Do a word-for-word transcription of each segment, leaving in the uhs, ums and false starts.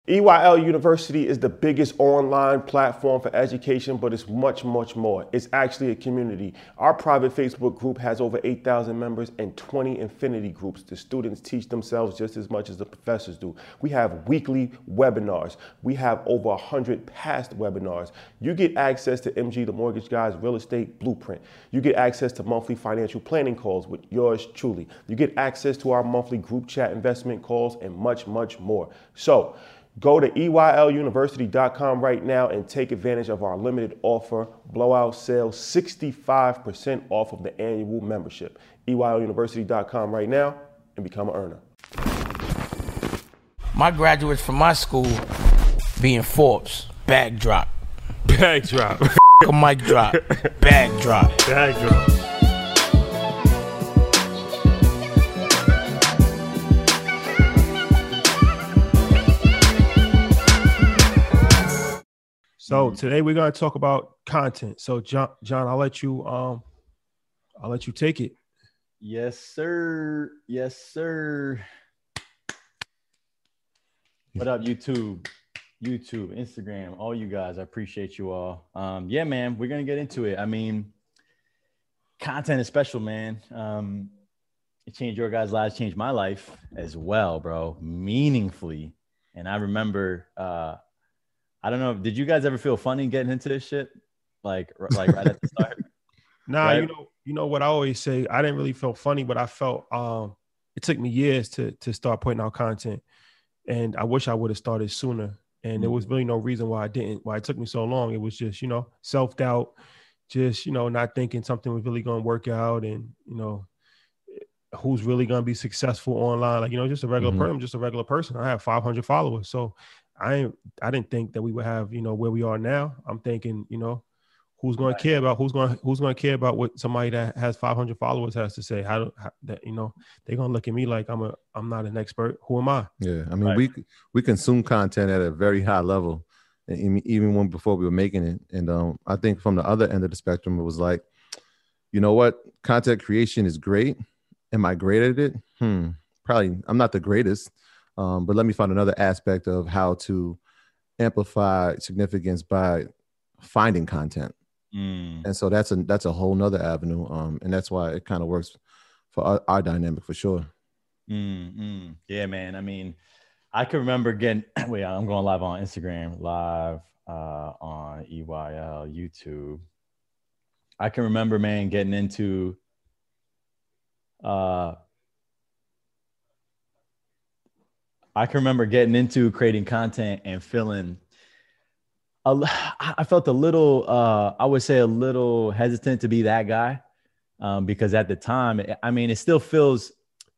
E Y L University is the biggest online platform for education, but it's much, much more. It's actually a community. Our private Facebook group has over eight thousand members and twenty infinity groups. The students teach themselves just as much as the professors do. We have weekly webinars. We have over one hundred past webinars. You get access to M G, the Mortgage Guy's Real Estate Blueprint. You get access to monthly financial planning calls with yours truly. You get access to our monthly group chat investment calls and much, much more. So, go to E Y L university dot com right now and take advantage of our limited offer, blowout sale, sixty-five percent off of the annual membership. E Y L university dot com right now and become an earner. My graduates from my school being Forbes, bag drop. Bag drop. A mic drop, bag drop. Bag drop. So today we're going to talk about content. So John, John, I'll let you, um, I'll let you take it. Yes, sir. Yes, sir. What up, YouTube, YouTube, Instagram, all you guys? I appreciate you all. Um, yeah, man, we're gonna get into it. I mean, content is special, man. Um, it changed your guys' lives, changed my life as well, bro, meaningfully. And I remember. Uh, I don't know. Did you guys ever feel funny getting into this shit? Like, like right at the start? Nah, right? you know, you know what I always say. I didn't really feel funny, but I felt um, it took me years to to start putting out content, and I wish I would have started sooner. And mm-hmm. there was really no reason why I didn't. Why it took me so long. It was just, you know, self doubt, just you know, not thinking something was really going to work out, and you know, who's really going to be successful online. Like, you know, just a regular mm-hmm. person. I'm just a regular person. I have five hundred followers, so. I I didn't think that we would have, you know, where we are now. I'm thinking, you know, who's going right. to care about who's going who's going to care about what somebody that has five hundred followers has to say. How, how that, you know, they're going to look at me like I'm a I'm not an expert. Who am I? Yeah, I mean, right. we we consume content at a very high level, even when before we were making it. And um, I think from the other end of the spectrum, it was like, you know what, content creation is great. Am I great at it? Hmm, probably. I'm not the greatest. Um, but let me find another aspect of how to amplify significance by finding content. Mm. And so that's a that's a whole nother avenue. Um, and that's why it kind of works for our, our dynamic for sure. Mm-hmm. Yeah, man. I mean, I can remember getting, wait, I'm going live on Instagram, live uh, on E Y L, YouTube. I can remember, man, getting into uh, I can remember getting into creating content and feeling, a, I felt a little, uh, I would say a little hesitant to be that guy um, because at the time, I mean, it still feels,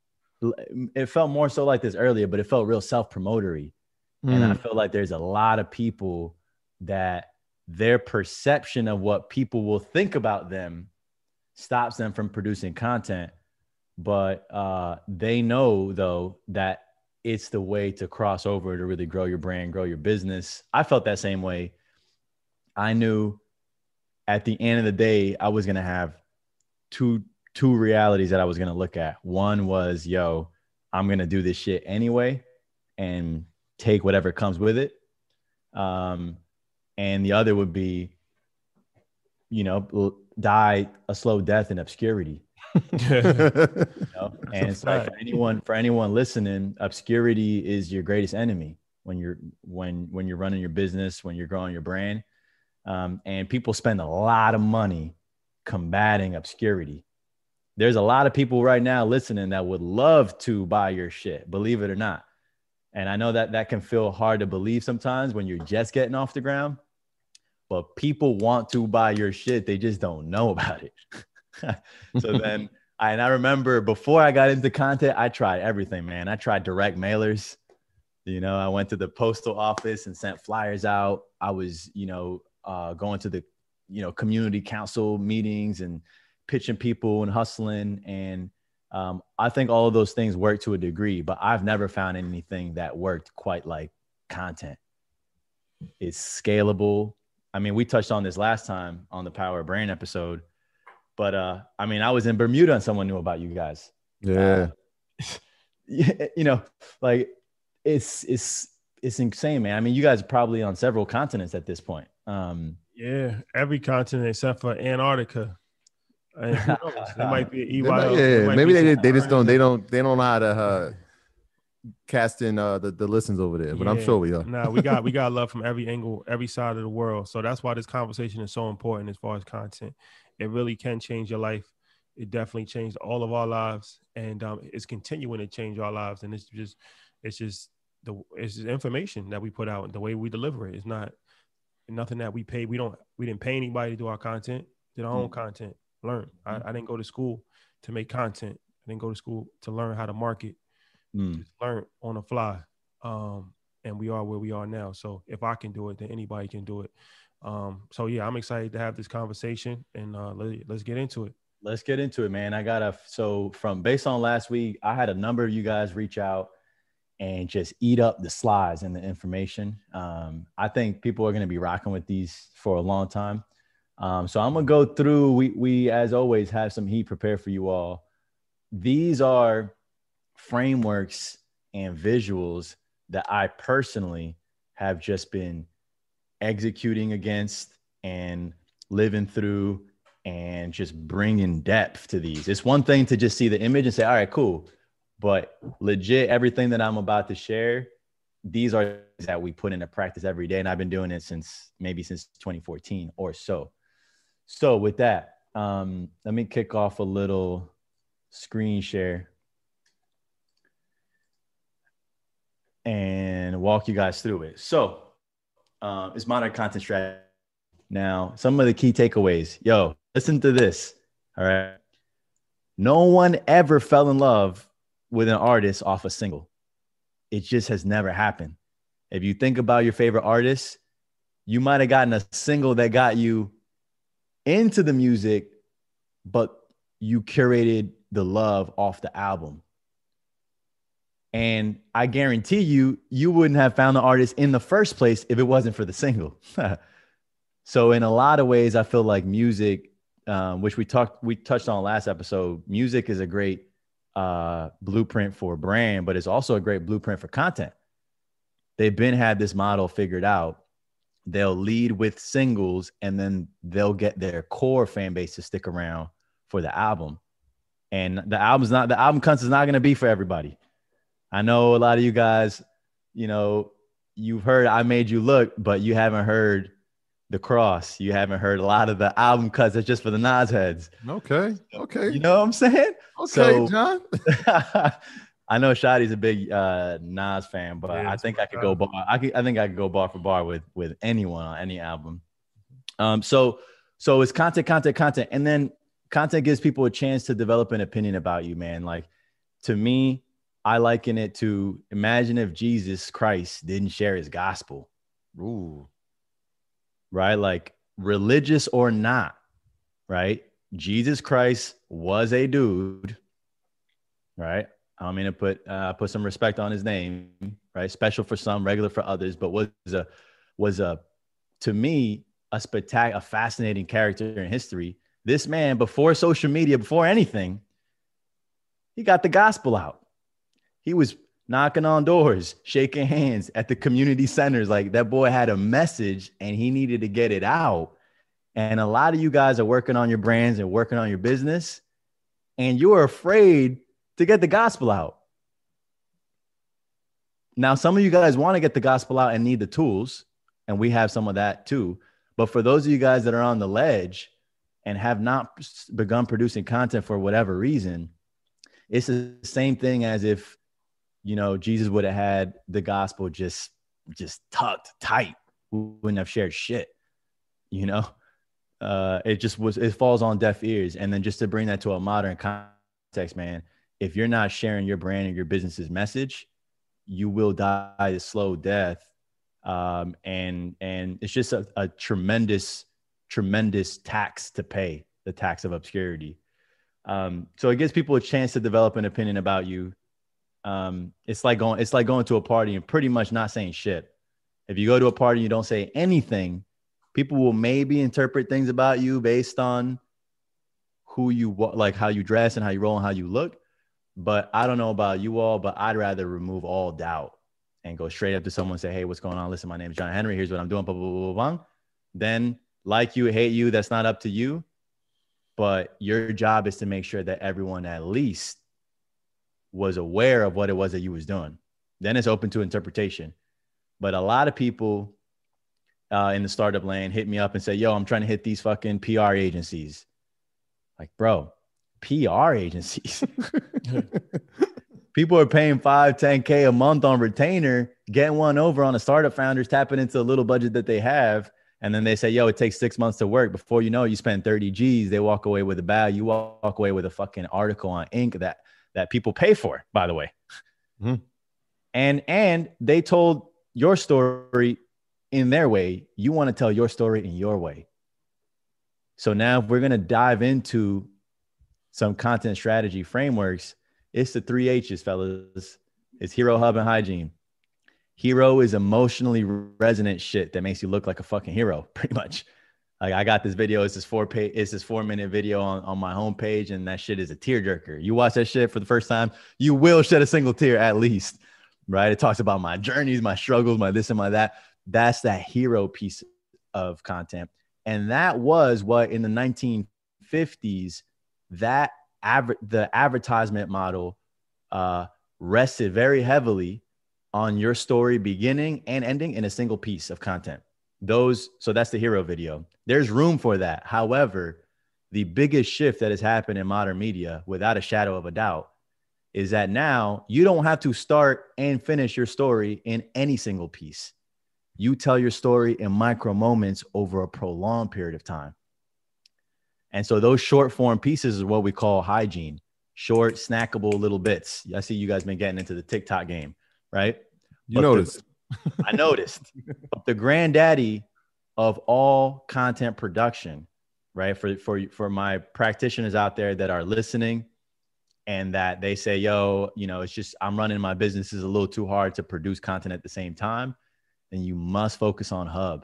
it felt more so like this earlier, but it felt real self-promotory. Mm. And I feel like there's a lot of people that their perception of what people will think about them stops them from producing content. But uh, they know, though, that it's the way to cross over to really grow your brand, grow your business. I felt that same way. I knew at the end of the day, I was going to have two, two realities that I was going to look at. One was, yo, I'm going to do this shit anyway and take whatever comes with it. Um, and the other would be, you know, die a slow death in obscurity. You know? And it's like for anyone, for anyone listening, obscurity is your greatest enemy when you're when when you're running your business, when you're growing your brand. Um, and people spend a lot of money combating obscurity. There's a lot of people right now listening that would love to buy your shit, believe it or not. And I know that that can feel hard to believe sometimes when you're just getting off the ground, but people want to buy your shit. They just don't know about it. So then I, and I remember before I got into content, I tried everything, man. I tried direct mailers. You know, I went to the postal office and sent flyers out. I was, you know, uh, going to the, you know, community council meetings and pitching people and hustling. And um, I think all of those things work to a degree, but I've never found anything that worked quite like content. It's scalable. I mean, we touched on this last time on the Power of Brand episode. But, uh, I mean, I was in Bermuda and someone knew about you guys. Yeah. Uh, you know, like it's, it's it's insane, man. I mean, you guys are probably on several continents at this point. Um, Yeah, every continent except for Antarctica. And who knows? There might be an They E Y might- L. yeah, There might maybe be they some they just don't they Antarctica. don't they don't know how to uh, cast in uh, the the listens over there. But I'm Yeah. sure we are. Nah, we got we got love from every angle, every side of the world. So that's why this conversation is so important as far as content. It really can change your life. It definitely changed all of our lives, and um, it's continuing to change our lives. And it's just, it's just the it's just information that we put out and the way we deliver it. It's not nothing that we pay. We don't we didn't pay anybody to do our content. Did our own content. Learn. I, I didn't go to school to make content. I didn't go to school to learn how to market. Mm. Just learn on the fly. Um, and we are where we are now. So if I can do it, then anybody can do it. Um, so yeah, I'm excited to have this conversation, and uh, let, let's get into it. Let's get into it, man. I got a, so from based on last week, I had a number of you guys reach out and just eat up the slides and the information. Um, I think people are going to be rocking with these for a long time. Um, so I'm going to go through, we, we, as always, have some heat prepared for you all. These are frameworks and visuals that I personally have just been executing against and living through and just bringing depth to these. It's one thing to just see the image and say, all right, cool. But legit, everything that I'm about to share, these are that we put into practice every day. And I've been doing it since maybe since twenty fourteen or so. So with that, um, let me kick off a little screen share and walk you guys through it. So uh, it's modern content strategy. Now, some of the key takeaways. Yo, listen to this. All right. No one ever fell in love with an artist off a single. It just has never happened. If you think about your favorite artists, you might have gotten a single that got you into the music, but you curated the love off the album. And I guarantee you, you wouldn't have found the artist in the first place if it wasn't for the single. So in a lot of ways, I feel like music, um, which we talked, we touched on last episode, music is a great uh, blueprint for a brand, but it's also a great blueprint for content. They've been had this model figured out. They'll lead with singles, and then they'll get their core fan base to stick around for the album. And the album's not, the album cuts is not going to be for everybody. I know a lot of you guys, you know, you've heard I Made You Look, but you haven't heard The Cross. You haven't heard a lot of the album cuts. That's just for the Nas heads. Okay. Okay. You know what I'm saying? Okay, So- John. I know Shadi's a big uh, Nas fan, but Yeah, I that's think my I could guy. go bar. I could, I think I could go bar for bar with with anyone on any album. Um, so so it's content, content, content, and then content gives people a chance to develop an opinion about you, man. Like to me, I liken it to imagine if Jesus Christ didn't share his gospel. Ooh. Right? Like religious or not, right? Jesus Christ was a dude, right? I'm going to put uh, put some respect on his name, right? Special for some, regular for others, but was a was a to me a spectacular, a fascinating character in history. This man, before social media, before anything, he got the gospel out. He was knocking on doors, shaking hands at the community centers. Like that boy had a message and he needed to get it out. And a lot of you guys are working on your brands and working on your business, and you're afraid to get the gospel out. Now, some of you guys want to get the gospel out and need the tools, and we have some of that too. But for those of you guys that are on the ledge and have not begun producing content for whatever reason, it's the same thing as if, you know, Jesus would have had the gospel just, just tucked tight. We wouldn't have shared shit, you know? Uh, it just was, it falls on deaf ears. And then just to bring that to a modern context, man, if you're not sharing your brand and your business's message, you will die a slow death. Um, and, and it's just a, a tremendous, tremendous tax to pay, the tax of obscurity. Um, so it gives people a chance to develop an opinion about you. Um, it's like going, it's like going to a party and pretty much not saying shit. If you go to a party, and you don't say anything, people will maybe interpret things about you based on who you, like how you dress and how you roll and how you look. But I don't know about you all, but I'd rather remove all doubt and go straight up to someone and say, hey, what's going on? Listen, my name is John Henry. Here's what I'm doing. Blah, blah, blah, blah, blah. Then like you, hate you, that's not up to you. But your job is to make sure that everyone at least was aware of what it was that you was doing. Then it's open to interpretation. But a lot of people uh, in the startup lane hit me up and say, yo, I'm trying to hit these fucking P R agencies. Like, bro, P R agencies. People are paying five, ten K a month on retainer, getting one over on a startup founders, tapping into a little budget that they have. And then they say, yo, it takes six months to work. Before you know it, you spend thirty G's. They walk away with a bag. You walk away with a fucking article on Inc that, that people pay for, by the way. Mm-hmm. And, and they told your story in their way. You want to tell your story in your way. So now if we're going to dive into some content strategy frameworks, it's the three H's, fellas. It's hero, hub, and hygiene. Hero is emotionally resonant shit that makes you look like a fucking hero, pretty much. Like, I got this video. It's this four page, it's this four minute video on, on my homepage, and that shit is a tearjerker. You watch that shit for the first time, you will shed a single tear at least, right? It talks about my journeys, my struggles, my this and my that. That's that hero piece of content. And that was what in the nineteen fifties, that aver- the advertisement model uh, rested very heavily on your story beginning and ending in a single piece of content. Those, so that's the hero video. There's room for that. However, the biggest shift that has happened in modern media, without a shadow of a doubt, is that now you don't have to start and finish your story in any single piece. You tell your story in micro moments over a prolonged period of time. And so those short form pieces is what we call hygiene, short, snackable little bits. I see you guys been getting into the TikTok game, right? You but noticed. The, I noticed. But the granddaddy of all content production, right? For, for, for my practitioners out there that are listening and that they say, yo, you know, it's just, I'm running my business is a little too hard to produce content at the same time. Then you must focus on hub.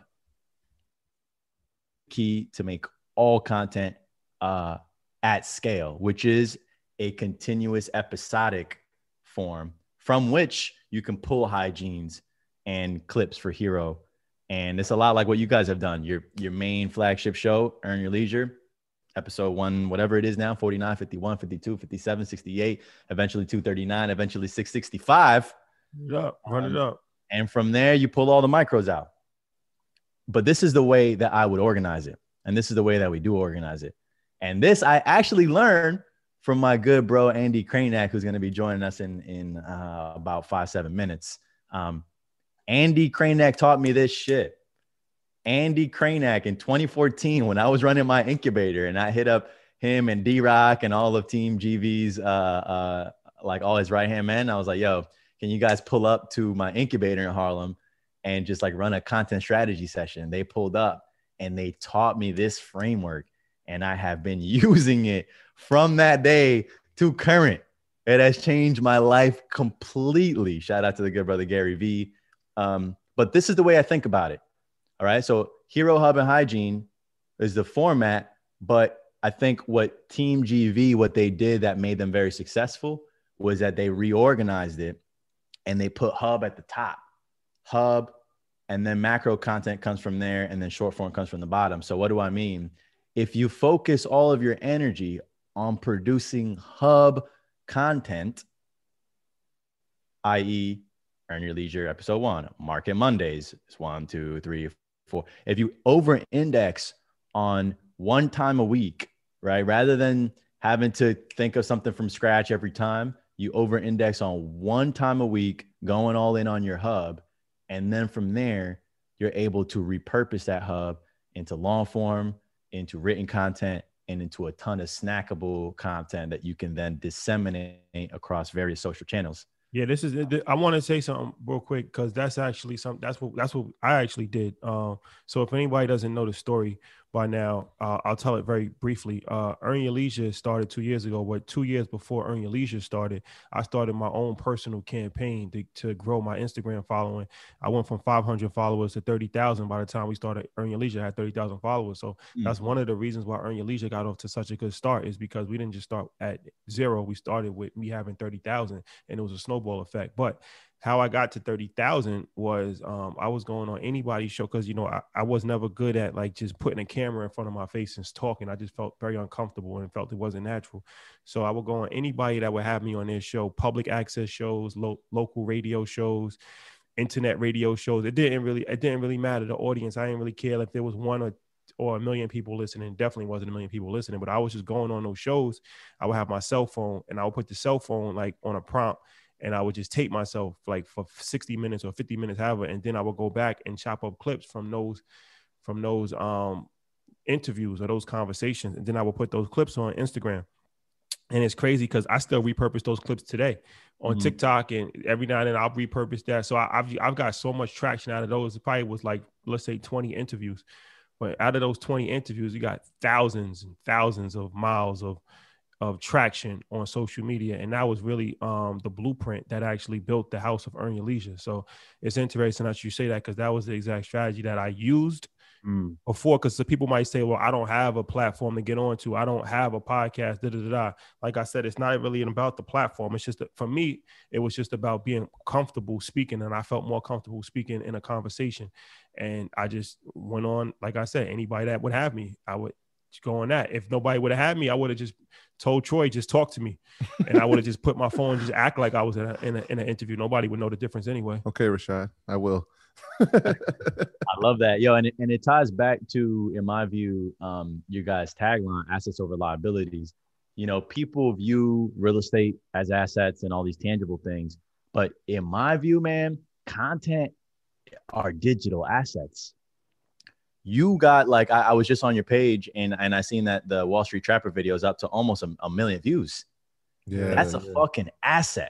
Key to make all content uh, at scale, which is a continuous episodic form from which you can pull hygienes and clips for hero. And it's a lot like what you guys have done. Your, your main flagship show, Earn Your Leisure, episode one, whatever it is now, forty-nine, fifty-one, fifty-two, fifty-seven, sixty-eight, eventually two thirty-nine, eventually six sixty-five. Run it up, run it up. And from there, you pull all the micros out. But this is the way that I would organize it. And this is the way that we do organize it. And this I actually learned from my good bro, Andy Krainak, who's going to be joining us in, in uh, about five, seven minutes. Um, Andy Krainak taught me this shit. Andy Krainak in twenty fourteen, when I was running my incubator and I hit up him and D-Rock and all of Team G V's, uh, uh, like all his right-hand men, I was like, yo, can you guys pull up to my incubator in Harlem and just like run a content strategy session? They pulled up and they taught me this framework, and I have been using it from that day to current. It has changed my life completely. Shout out to the good brother, Gary V. Um, but this is the way I think about it. All right. So Hero, Hub, and Hygiene is the format, but I think what Team G V, what they did that made them very successful was that they reorganized it and they put Hub at the top. Hub, and then macro content comes from there, and then short form comes from the bottom. So what do I mean? If you focus all of your energy on producing Hub content, that is, Earn Your Leisure episode one, Market Mondays, it's one, two, three, four. If you over-index on one time a week, right, rather than having to think of something from scratch every time, you over-index on one time a week, going all in on your hub. And then from there, you're able to repurpose that hub into long form, into written content, and into a ton of snackable content that you can then disseminate across various social channels. Yeah, this is, I want to say something real quick, because that's actually something, that's what, that's what I actually did. Um, so if anybody doesn't know the story by now, uh, I'll tell it very briefly. Uh, Earn Your Leisure started two years ago, but two years before Earn Your Leisure started, I started my own personal campaign to, to grow my Instagram following. I went from five hundred followers to thirty thousand by the time we started Earn Your Leisure. I had thirty thousand followers. So mm. that's one of the reasons why Earn Your Leisure got off to such a good start, is because we didn't just start at zero. We started with me having thirty thousand, and it was a snowball effect. But how I got to thirty thousand was um, I was going on anybody's show because, you know, I, I was never good at like just putting a camera in front of my face and talking. I just felt very uncomfortable and felt it wasn't natural. So I would go on anybody that would have me on their show, public access shows, lo- local radio shows, internet radio shows. It didn't really, it didn't really matter the audience. I didn't really care if there was one or or a million people listening. Definitely wasn't a million people listening, but I was just going on those shows. I would have my cell phone and I would put the cell phone like on a prompt, and I would just tape myself like for sixty minutes or fifty minutes, however. And then I would go back and chop up clips from those, from those um, interviews or those conversations. And then I would put those clips on Instagram. And it's crazy because I still repurpose those clips today on mm-hmm. TikTok, and every now and then I'll repurpose that. So I, I've, I've got so much traction out of those. It probably was like, let's say twenty interviews. But out of those twenty interviews, you got thousands and thousands of miles of, of traction on social media. And that was really um, the blueprint that actually built the house of Earn Your Leisure. So it's interesting that you say that, because that was the exact strategy that I used mm. before. Because the people might say, well, I don't have a platform to get onto. I don't have a podcast, da, da, da, da. Like I said, it's not really about the platform. It's just, for me, it was just about being comfortable speaking. And I felt more comfortable speaking in a conversation. And I just went on, like I said, anybody that would have me, I would go on that. If nobody would have had me, I would have just told Troy, just talk to me. And I would have just put my phone, just act like I was in, a, in, a, in an interview. Nobody would know the difference anyway. Okay, Rashad, I will. I love that. Yo, and it, and it ties back to, in my view, um, your guys' tagline, assets over liabilities. You know, people view real estate as assets and all these tangible things. But in my view, man, content are digital assets. You got like, I, I was just on your page and, and I seen that the Wall Street Trapper video is up to almost a, a million views. Yeah, that's a yeah. fucking asset.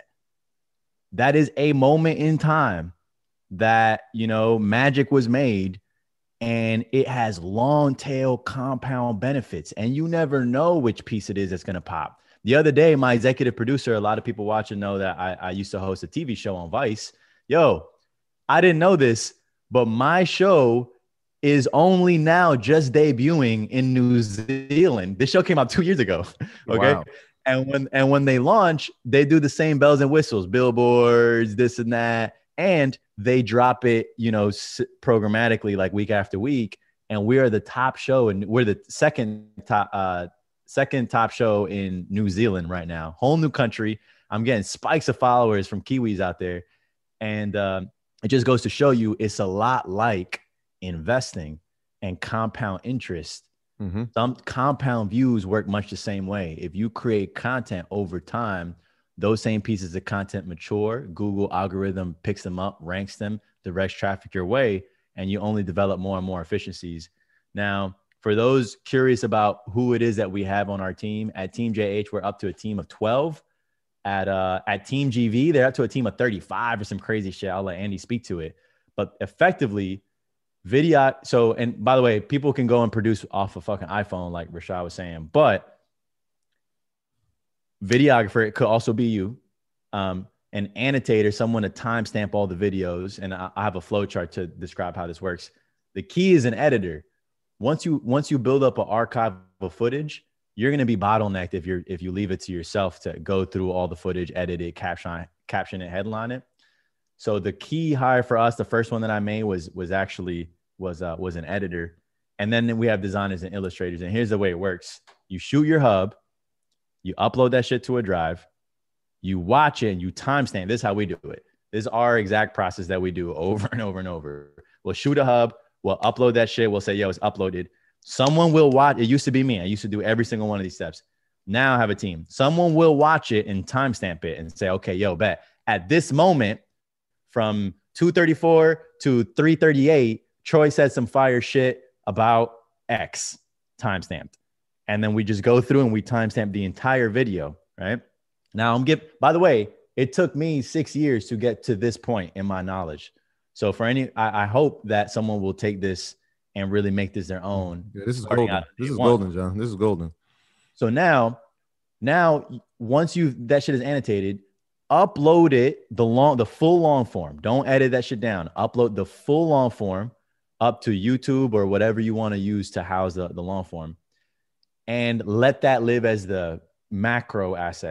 That is a moment in time that, you know, magic was made, and it has long tail compound benefits, and you never know which piece it is that's going to pop. The other day, my executive producer, a lot of people watching know that I, I used to host a T V show on Vice. Yo, I didn't know this, but my show is only now just debuting in New Zealand. This show came out two years ago. Okay. Wow. And when, and when they launch, they do the same bells and whistles, billboards, this and that. And they drop it, you know, programmatically, like week after week. And we are the top show, and we're the second top, uh, second top show in New Zealand right now. Whole new country. I'm getting spikes of followers from Kiwis out there. And um, it just goes to show you it's a lot like investing and compound interest. Mm-hmm. Some compound views work much the same way. If you create content over time, those same pieces of content mature. Google algorithm picks them up, ranks them, directs traffic your way, and you only develop more and more efficiencies. Now, for those curious about who it is that we have on our team, at Team J H, we're up to a team of twelve. At uh, at Team G V, they're up to a team of thirty-five or some crazy shit. I'll let Andy speak to it. But effectively, video. So, and by the way, people can go and produce off a fucking iPhone, like Rashad was saying, but videographer, it could also be you, um, an annotator, someone to timestamp all the videos. And I, I have a flow chart to describe how this works. The key is an editor. Once you, once you build up an archive of footage, you're going to be bottlenecked if you're, if you leave it to yourself to go through all the footage, edit it, caption, caption it, headline it. So the key hire for us, the first one that I made was, was actually, was, uh, was an editor. And then we have designers and illustrators. And here's the way it works. You shoot your hub, you upload that shit to a drive, you watch it, and you timestamp. This is how we do it. This is our exact process that we do over and over and over. We'll shoot a hub, we'll upload that shit. We'll say, yo, it's uploaded. Someone will watch. It used to be me. I used to do every single one of these steps. Now I have a team. Someone will watch it and timestamp it and say, okay, yo, bet at this moment from two thirty-four to three thirty-eight, Troy said some fire shit about X, timestamped. And then we just go through and we timestamp the entire video, right? Now I'm give, by the way, it took me six years to get to this point in my knowledge. So for any, I, I hope that someone will take this and really make this their own. Yeah, this is golden. This is golden, John. This is golden. So now, now once you, that shit is annotated, upload it, the long, the full long form. Don't edit that shit down. Upload the full long form up to YouTube or whatever you want to use to house the, the long form, and let that live as the macro asset.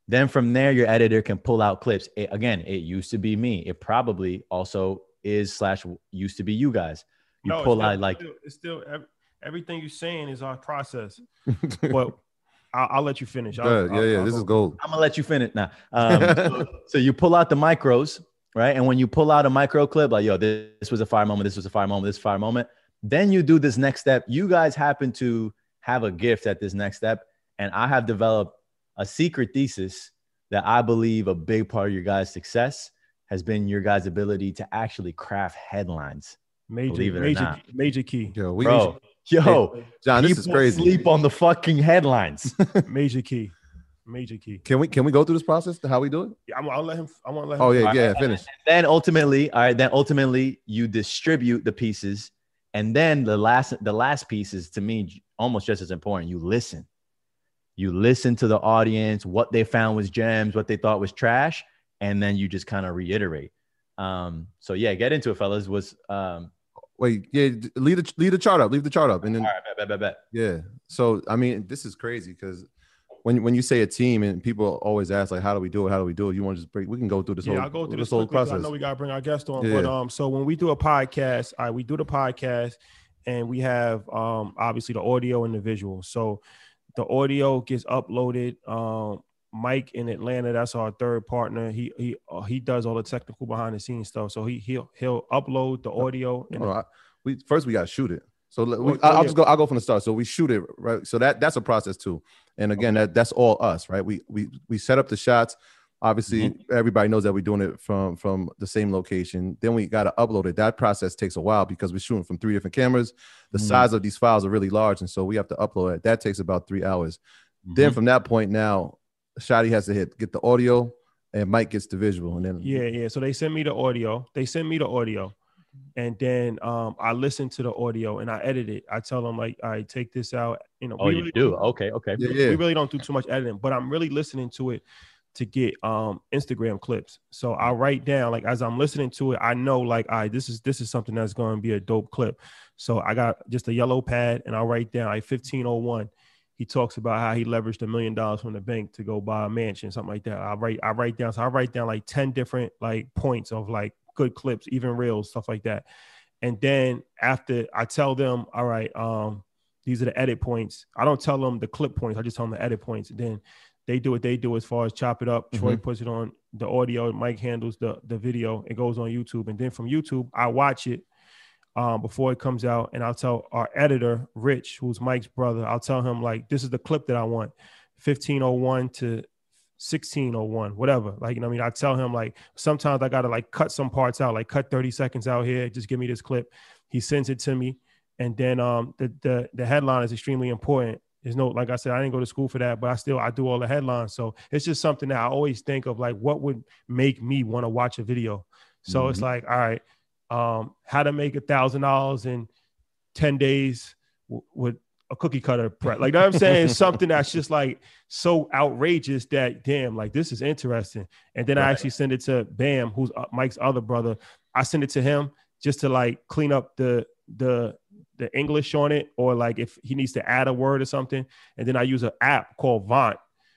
Then from there, your editor can pull out clips. It, again, it used to be me. It probably also is slash used to be you guys. You no, pull it's still, out like it's still, it's still everything you're saying is our process. But I'll, I'll let you finish. I'll, Good. Yeah, I'll, yeah. I'll this go. is gold. I'm gonna let you finish now. Um, so, so you pull out the micros, right? And when you pull out a micro clip, like, yo, this, this was a fire moment, this was a fire moment, this fire moment. Then you do this next step. You guys happen to have a gift at this next step. And I have developed a secret thesis that I believe a big part of your guys' success has been your guys' ability to actually craft headlines. Major, believe it or major, not. major key. Yo, we Bro, yo, Hey, John, this is people crazy. sleep on the fucking headlines. Major key. Major key. Can we can we go through this process to how we do it? Yeah, I'm, I'll let him. I want to let him. Oh yeah, All yeah. right. Finish. Then ultimately, all right, then ultimately you distribute the pieces. And then the last, the last piece is to me almost just as important. You listen. You listen to the audience, what they found was gems, what they thought was trash, and then you just kind of reiterate. Um, so yeah, get into it, fellas. Was um Wait, yeah. Leave the leave the chart up. Leave the chart up, and then all right, bet, bet, bet, bet. yeah. So I mean, this is crazy because when when you say a team and people always ask like, how do we do it? How do we do it? You want to just break? We can go through this Yeah, whole I'll go through this this whole quickly 'cause process. I know we gotta bring our guest on, Yeah. but um, so when we do a podcast, all right, we do the podcast, and we have um obviously the audio and the visual. So the audio gets uploaded. Um, Mike in Atlanta, that's our third partner. He he uh, he does all the technical behind the scenes stuff. So he he'll he'll upload the audio. And No, I, we first we got to shoot it. So let- we, Well, I'll yeah. just go. I'll go from the start. So we shoot it, right? So that that's a process too. And again, that that's all us, right? We we we set up the shots. Obviously, everybody knows that we're doing it from from the same location. Then we got to upload it. That process takes a while because we're shooting from three different cameras. The Mhm. size of these files are really large, and so we have to upload it. That takes about three hours. Mhm. Then from that point, now Shotty has to hit get the audio, and Mike gets the visual, and then yeah, yeah. So they send me the audio. They send me the audio, and then um, I listen to the audio and I edit it. I tell them like, all right, take this out. You know, Oh, we you really do? don't- Okay, okay. yeah, we yeah. really don't do too much editing, but I'm really listening to it to get um Instagram clips. So I write down, like as I'm listening to it, I know like, all right, this is this is something that's going to be a dope clip. So I got just a yellow pad and I write down like fifteen oh one. He talks about how he leveraged a million dollars from the bank to go buy a mansion, something like that. I write I write down, so I write down like ten different like points of like good clips, even reels, stuff like that. And then after I tell them, all right, um, these are the edit points. I don't tell them the clip points. I just tell them the edit points. And then they do what they do as far as chop it up. Troy puts it on the audio. Mike handles the, the video. It goes on YouTube. And then from YouTube, I watch it um, before it comes out. And I'll tell our editor, Rich, who's Mike's brother, I'll tell him like, this is the clip that I want. fifteen oh one to sixteen oh one, whatever. Like, you know what I mean? I tell him like, sometimes I got to like cut some parts out, like cut thirty seconds out here. Just give me this clip. He sends it to me. And then um, the, the, the headline is extremely important. There's no, like I said, I didn't go to school for that, but I still, I do all the headlines. So it's just something that I always think of, like, what would make me want to watch a video? So mm-hmm. it's like, all right, um, how to make a thousand dollars in ten days w- with a cookie cutter prep. Like, you know what I'm saying? It's something that's just like so outrageous that, damn, like this is interesting. And then right. I actually send it to Bam, who's Mike's other brother. I send it to him just to like clean up the, the, the English on it, or like if he needs to add a word or something. And then I use an app called Vaunt.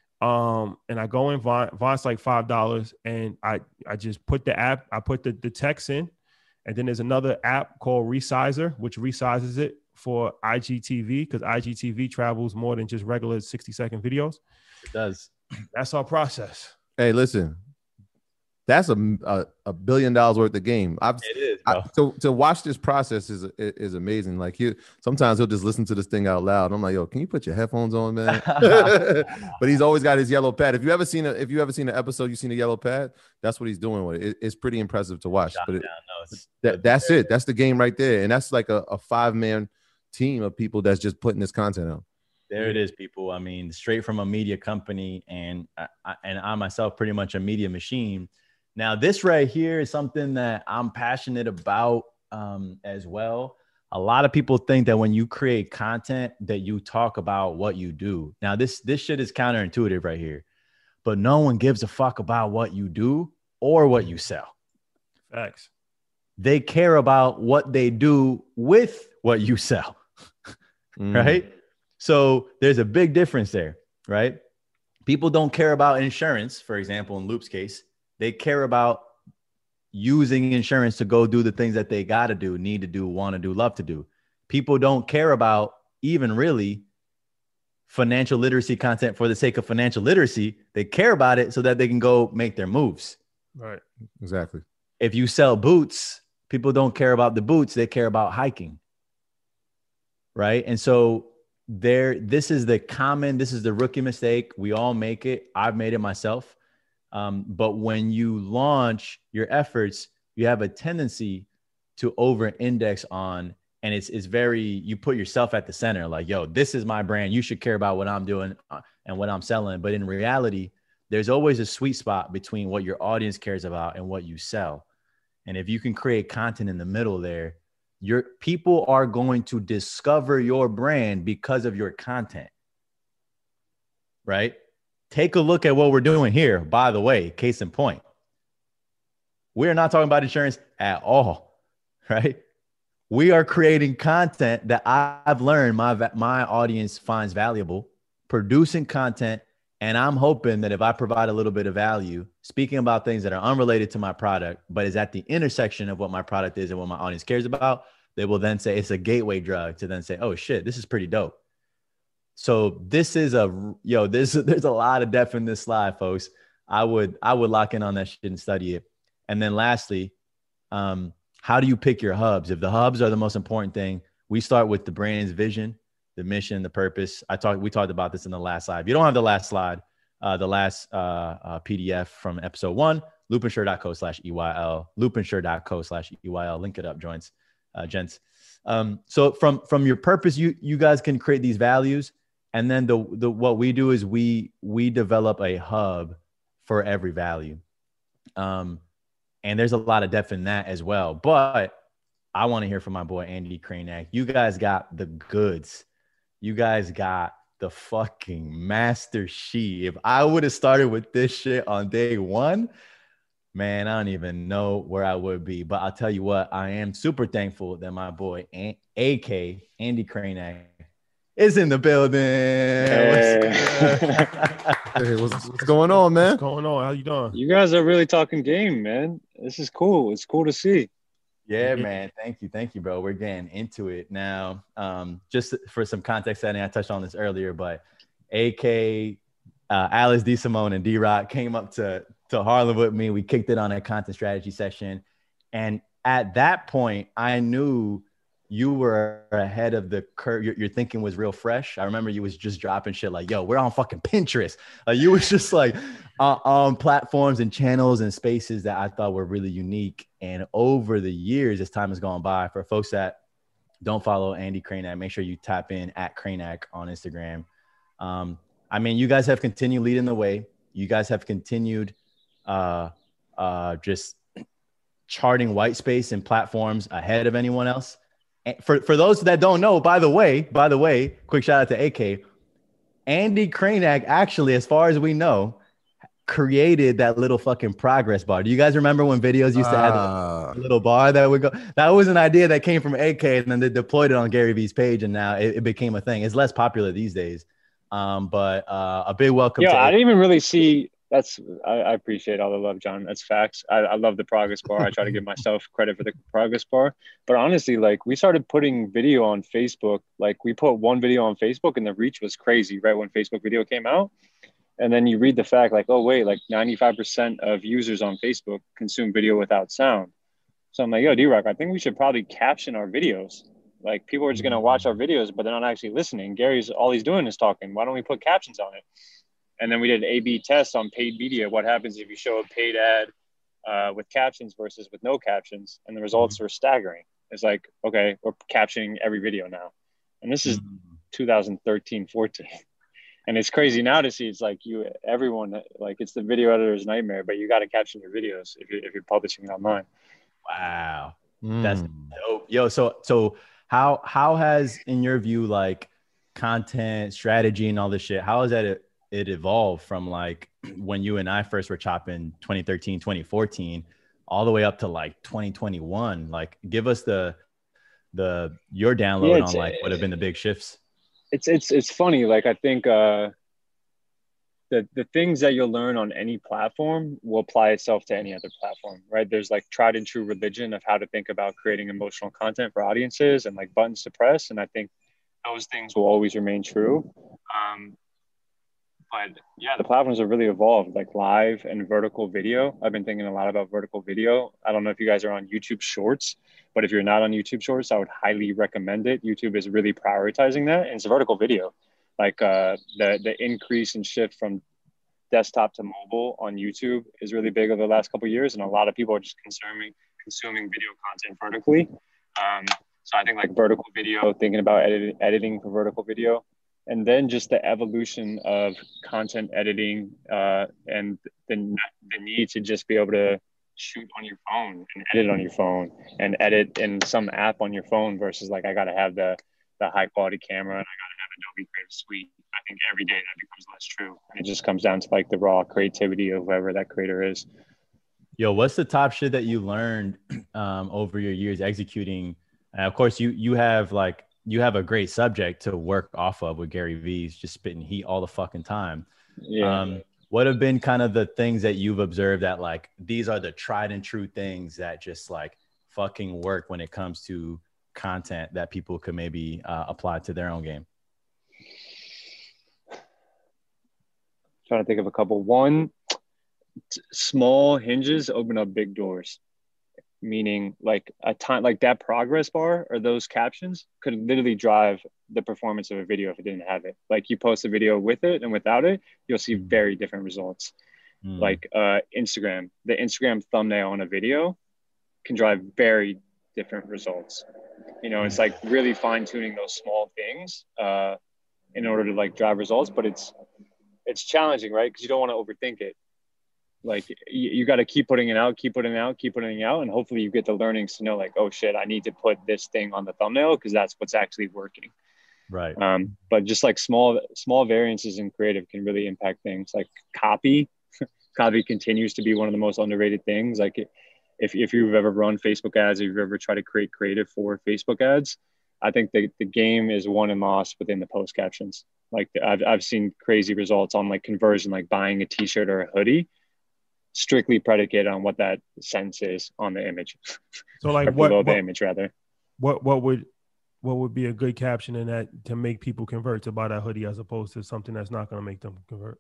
Um, and I go in Vaunt. Vaunt's like five dollars. And I, I just put the app, I put the, the text in. And then there's another app called Resizer, which resizes it for I G T V, because I G T V travels more than just regular sixty second videos. It does. That's our process. Hey, listen. That's a, a, a billion dollars worth of game. I've it is, I, to to watch this process is is amazing. Like he sometimes he'll just listen to this thing out loud. I'm like, yo, can you put your headphones on, man? But he's always got his yellow pad. If you ever seen a if you ever seen an episode, you've seen a yellow pad. That's what he's doing with it. it it's pretty impressive to watch. But it, no, that, that's it. That's the game right there. And that's like a, a five man team of people that's just putting this content out. There it is, people. I mean, straight from a media company, and I, and I myself pretty much a media machine. Now, this right here is something that I'm passionate about um, as well. A lot of people think that when you create content that you talk about what you do. Now, this, this shit is counterintuitive right here, but no one gives a fuck about what you do or what you sell. Facts. They care about what they do with what you sell, Mm. right? So there's a big difference there, right? People don't care about insurance, for example, in Loop's case. They care about using insurance to go do the things that they got to do, need to do, want to do, love to do. People don't care about even really financial literacy content for the sake of financial literacy. They care about it so that they can go make their moves. Right. Exactly. If you sell boots, people don't care about the boots. They care about hiking. Right. And so there, this is the common, this is the rookie mistake. We all make it. I've made it myself. Um, but when you launch your efforts, you have a tendency to over index on, and it's, it's very, you put yourself at the center, like, yo, this is my brand. You should care about what I'm doing and what I'm selling. But in reality, there's always a sweet spot between what your audience cares about and what you sell. And if you can create content in the middle there, your people are going to discover your brand because of your content, right? Take a look at what we're doing here. By the way, case in point, we're not talking about insurance at all, right? We are creating content that I've learned my, my audience finds valuable, producing content. And I'm hoping that if I provide a little bit of value, speaking about things that are unrelated to my product, but is at the intersection of what my product is and what my audience cares about, they will then say it's a gateway drug to then say, oh shit, this is pretty dope. So this is a, yo, this, there's a lot of depth in this slide, folks. I would, I would lock in on that shit and study it. And then lastly, um, how do you pick your hubs? If the hubs are the most important thing, we start with the brand's vision, the mission, the purpose. I talked, we talked about this in the last slide. If you don't have the last slide, uh, the last uh, uh, P D F from episode one, loopinsure.co slash EYL, loopinsure.co slash EYL. Link it up, joints, uh, gents. Um, so from, from your purpose, you, you guys can create these values. And then the, the, what we do is we, we develop a hub for every value. Um, and there's a lot of depth in that as well. But I want to hear from my boy, Andy Krainak. You guys got the goods. You guys got the fucking master sheet. If I would have started with this shit on day one, man, I don't even know where I would be. But I'll tell you what, I am super thankful that my boy, A K, Andy Krainak, is in the building. Hey. Hey, what's, what's going on, man? What's going on? How you doing? You guys are really talking game, man. This is cool. It's cool to see. Yeah, man. Thank you. Thank you, bro. We're getting into it now. Um, just for some context setting, I touched on this earlier, but A K, uh, Alex D. Simone, and D-Rock came up to, to Harlem with me. We kicked it on a content strategy session. And at that point, I knew you were ahead of the curve. Your, your thinking was real fresh. I remember you was just dropping shit like, yo, we're on fucking Pinterest. Like you was just like uh, on platforms and channels and spaces that I thought were really unique. And over the years, as time has gone by, for folks that don't follow Andy Krainak, make sure you tap in at Krainak on Instagram. Um, I mean, you guys have continued leading the way. You guys have continued uh, uh, just charting white space and platforms ahead of anyone else. For, for those that don't know, by the way, by the way, quick shout out to A K. Andy Krainak actually, as far as we know, created that little fucking progress bar. Do you guys remember when videos used to have Uh, a little bar that would go? That was an idea that came from A K, and then they deployed it on Gary Vee's page, and now it, it became a thing. It's less popular these days, um, but uh, a big welcome. Yeah, to I A K. didn't even really see. That's I, I appreciate all the love, John. That's facts. I, I love the progress bar. I try to give myself credit for the progress bar. But honestly, like we started putting video on Facebook. Like we put one video on Facebook and the reach was crazy, right? When Facebook video came out. And then you read the fact like, oh, wait, like ninety-five percent of users on Facebook consume video without sound. So I'm like, yo, D-Rock, I think we should probably caption our videos. Like people are just going to watch our videos, but they're not actually listening. Gary's, all he's doing is talking. Why don't we put captions on it? And then we did A B tests on paid media. What happens if you show a paid ad uh, with captions versus with no captions? And the results are staggering. It's like, okay, we're captioning every video now. And this is two thousand thirteen, fourteen. And it's crazy now to see. It's like you, everyone, like it's the video editor's nightmare, but you got to caption your videos if you're, if you're publishing it online. Wow. mm. That's dope. Yo, so so how how has, in your view, like content strategy and all this shit, how has that it, it evolved from like when you and I first were chopping twenty thirteen, twenty fourteen, all the way up to like twenty twenty-one? Like give us the the your download Yeah, on like what have been the big shifts. It's it's it's funny. Like I think uh, the, the things that you'll learn on any platform will apply itself to any other platform, right? There's like tried and true religion of how to think about creating emotional content for audiences and like buttons to press. And I think those things will always remain true. Um, but yeah, the platforms have really evolved, like live and vertical video. I've been thinking a lot about vertical video. I don't know if you guys are on YouTube Shorts, but if you're not on YouTube Shorts, I would highly recommend it. YouTube is really prioritizing that, and it's vertical video. Like uh, the the increase and shift from desktop to mobile on YouTube is really big over the last couple of years, and a lot of people are just consuming consuming video content vertically. Um, so I think like vertical video, thinking about edit, editing for vertical video, and then just the evolution of content editing uh, and the the need to just be able to shoot on your phone and edit on your phone and edit in some app on your phone versus like I got to have the the high quality camera and I got to have Adobe Creative Suite. I think every day that becomes less true. And it just comes down to like the raw creativity of whoever that creator is. Yo, what's the top shit that you learned um, over your years executing? And of course, you you have like, you have a great subject to work off of with Gary V's just spitting heat all the fucking time. Yeah. Um, what have been kind of the things that you've observed that like, these are the tried and true things that just like fucking work when it comes to content that people could maybe uh, apply to their own game? Trying to think of a couple. One, t- small hinges open up big doors. Meaning like a time, like that progress bar or those captions could literally drive the performance of a video if it didn't have it. Like you post a video with it and without it, you'll see very different results. Mm. Like uh, Instagram, the Instagram thumbnail on a video can drive very different results. You know, it's like really fine tuning those small things uh, in order to like drive results, but it's, it's challenging, right? Because you don't want to overthink it. Like you, you got to keep putting it out, keep putting it out, keep putting it out. And hopefully you get the learnings to know like, oh shit, I need to put this thing on the thumbnail because that's what's actually working. Right. Um, but just like small, small variances in creative can really impact things like copy. Copy continues to be one of the most underrated things. Like if, if you've ever run Facebook ads, or you've ever tried to create creative for Facebook ads, I think the, the game is won and lost within the post captions. Like I've, I've seen crazy results on like conversion, like buying a t-shirt or a hoodie, strictly predicated on what that sense is on the image. So like what, what, the what image rather. What what would what would be a good caption in that to make people convert to buy that hoodie as opposed to something that's not going to make them convert?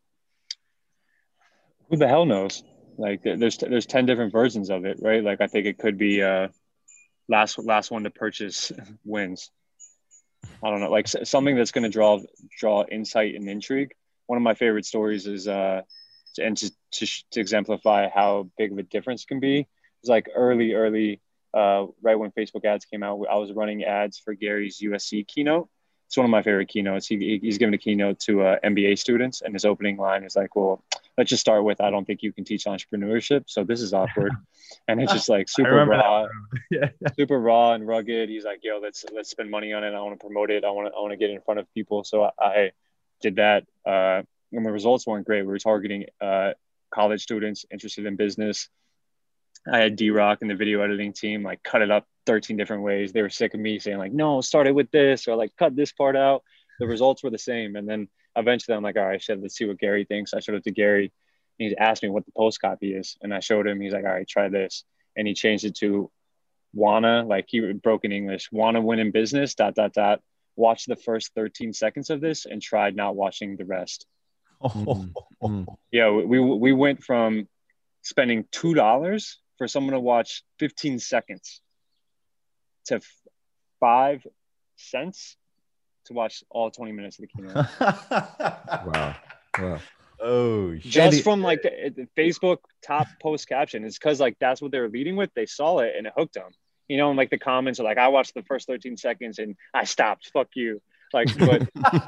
Who the hell knows? Like there's there's ten different versions of it, right? Like I think it could be uh last last one to purchase wins. I don't know, like something that's going to draw draw insight and intrigue. One of my favorite stories is uh and to, to, to exemplify how big of a difference can be. It was like early, early, uh, right when Facebook ads came out, I was running ads for Gary's U S C keynote. It's one of my favorite keynotes. He, he's giving a keynote to uh, M B A students, and his opening line is like, well, let's just start with, I don't think you can teach entrepreneurship. So this is awkward. And it's just like super raw, yeah. super raw and rugged. He's like, yo, let's, let's spend money on it. I want to promote it. I want to, I want to get in front of people. So I, I did that. Uh, and the results weren't great. We were targeting uh, college students interested in business. I had D-Rock and the video editing team, like cut it up thirteen different ways. They were sick of me saying like, no, start it with this, or like cut this part out. The results were the same. And then eventually I'm like, all right, shit, let's see what Gary thinks. I showed it to Gary. And he asked me what the post copy is. And I showed him, he's like, all right, try this. And he changed it to wanna, like he broke in English, wanna win in business, dot, dot, dot. Watch the first thirteen seconds of this and tried not watching the rest. Mm-hmm. Yeah, we, we went from spending two dollars for someone to watch fifteen seconds to f- five cents to watch all twenty minutes of the keynote. Wow. Wow. Oh, just Andy, from like the, the Facebook top post caption. It's because like that's what they were leading with. They saw it and it hooked them. You know, and like the comments are like, I watched the first thirteen seconds and I stopped. Fuck you. Like, but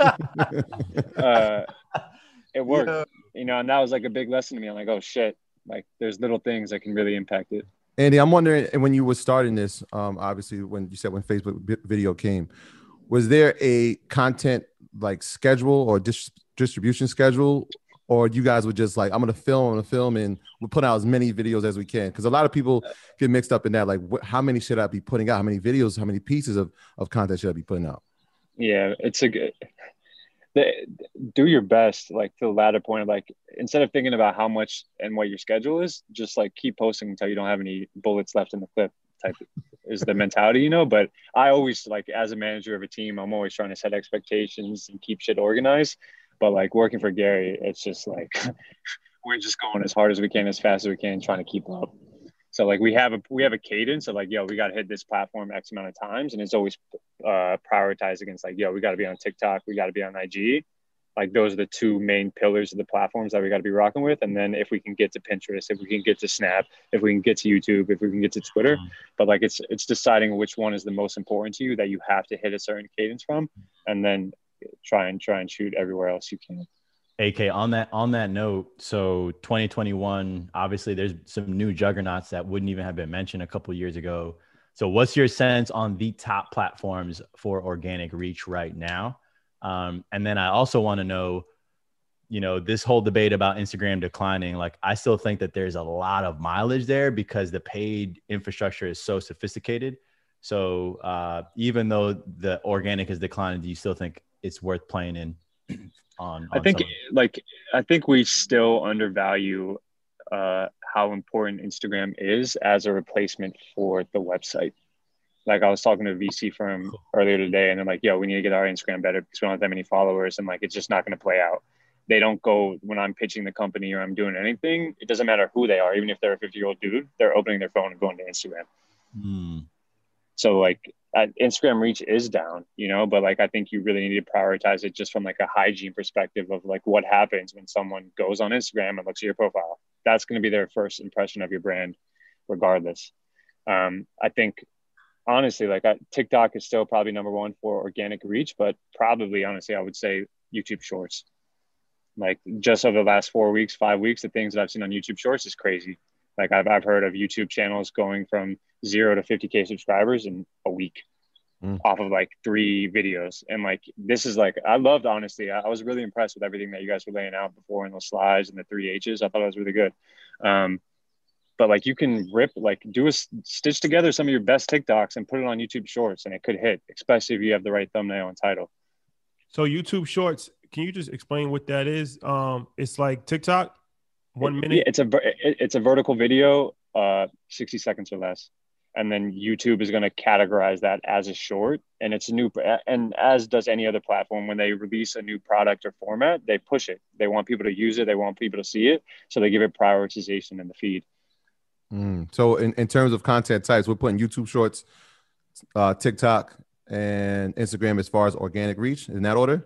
uh, it worked. Yeah. You know, and that was like a big lesson to me. I'm like, oh shit. Like there's little things that can really impact it. Andy, I'm wondering, and when you were starting this, um, obviously when you said when Facebook video came, was there a content like schedule or dis- distribution schedule, or you guys were just like, I'm going to film, I'm going to film and we'll put out as many videos as we can? Because a lot of people get mixed up in that. Like wh- how many should I be putting out? How many videos, how many pieces of, of content should I be putting out? Yeah, it's a good, the, do your best, like to the latter point of like, instead of thinking about how much and what your schedule is, just like keep posting until you don't have any bullets left in the clip type is the mentality, you know. But I always, like, as a manager of a team, I'm always trying to set expectations and keep shit organized. But like working for Gary, it's just like we're just going as hard as we can, as fast as we can, trying to keep up. So like we have a we have a cadence of like, yo, we got to hit this platform X amount of times, and it's always uh, prioritized against like, yo, we got to be on TikTok, we got to be on I G. Like those are the two main pillars of the platforms that we got to be rocking with. And then if we can get to Pinterest, if we can get to Snap, if we can get to YouTube, if we can get to Twitter, mm-hmm. but like it's it's deciding which one is the most important to you that you have to hit a certain cadence from, and then try and try and shoot everywhere else you can. A K, on that on that note, so twenty twenty-one, obviously there's some new juggernauts that wouldn't even have been mentioned a couple of years ago. So what's your sense on the top platforms for organic reach right now? Um, and then I also want to know, you know, this whole debate about Instagram declining, like I still think that there's a lot of mileage there because the paid infrastructure is so sophisticated. So uh, even though the organic is declining, do you still think it's worth playing in? On, on I think like I think we still undervalue uh, how important Instagram is as a replacement for the website. Like I was talking to a V C firm cool. earlier today, and they're like, "Yo, we need to get our Instagram better because we don't have that many followers, and like it's just not going to play out." They don't go when I'm pitching the company or I'm doing anything. It doesn't matter who they are, even if they're a fifty year old dude, they're opening their phone and going to Instagram. Mm. So like uh, Instagram reach is down, you know, but like I think you really need to prioritize it just from like a hygiene perspective of like what happens when someone goes on Instagram and looks at your profile. That's going to be their first impression of your brand, regardless. Um, I think honestly, like I, TikTok is still probably number one for organic reach, but probably honestly, I would say YouTube Shorts. Like just over the last four weeks, five weeks, the things that I've seen on YouTube Shorts is crazy. Like I've I've heard of YouTube channels going from zero to fifty K subscribers in a week mm. off of like three videos. And like, this is like, I loved, honestly, I, I was really impressed with everything that you guys were laying out before in those slides and the three H's. I thought it was really good. Um, but like you can rip, like do a stitch together some of your best TikToks and put it on YouTube Shorts and it could hit, especially if you have the right thumbnail and title. So YouTube Shorts, can you just explain what that is? Um, it's like TikTok. One minute. Yeah, it's a it's a vertical video, uh, sixty seconds or less, and then YouTube is going to categorize that as a short. And it's a new, and as does any other platform, when they release a new product or format, they push it. They want people to use it. They want people to see it, so they give it prioritization in the feed. Mm. So in, in terms of content types, we're putting YouTube Shorts, uh, TikTok, and Instagram as far as organic reach. In that order?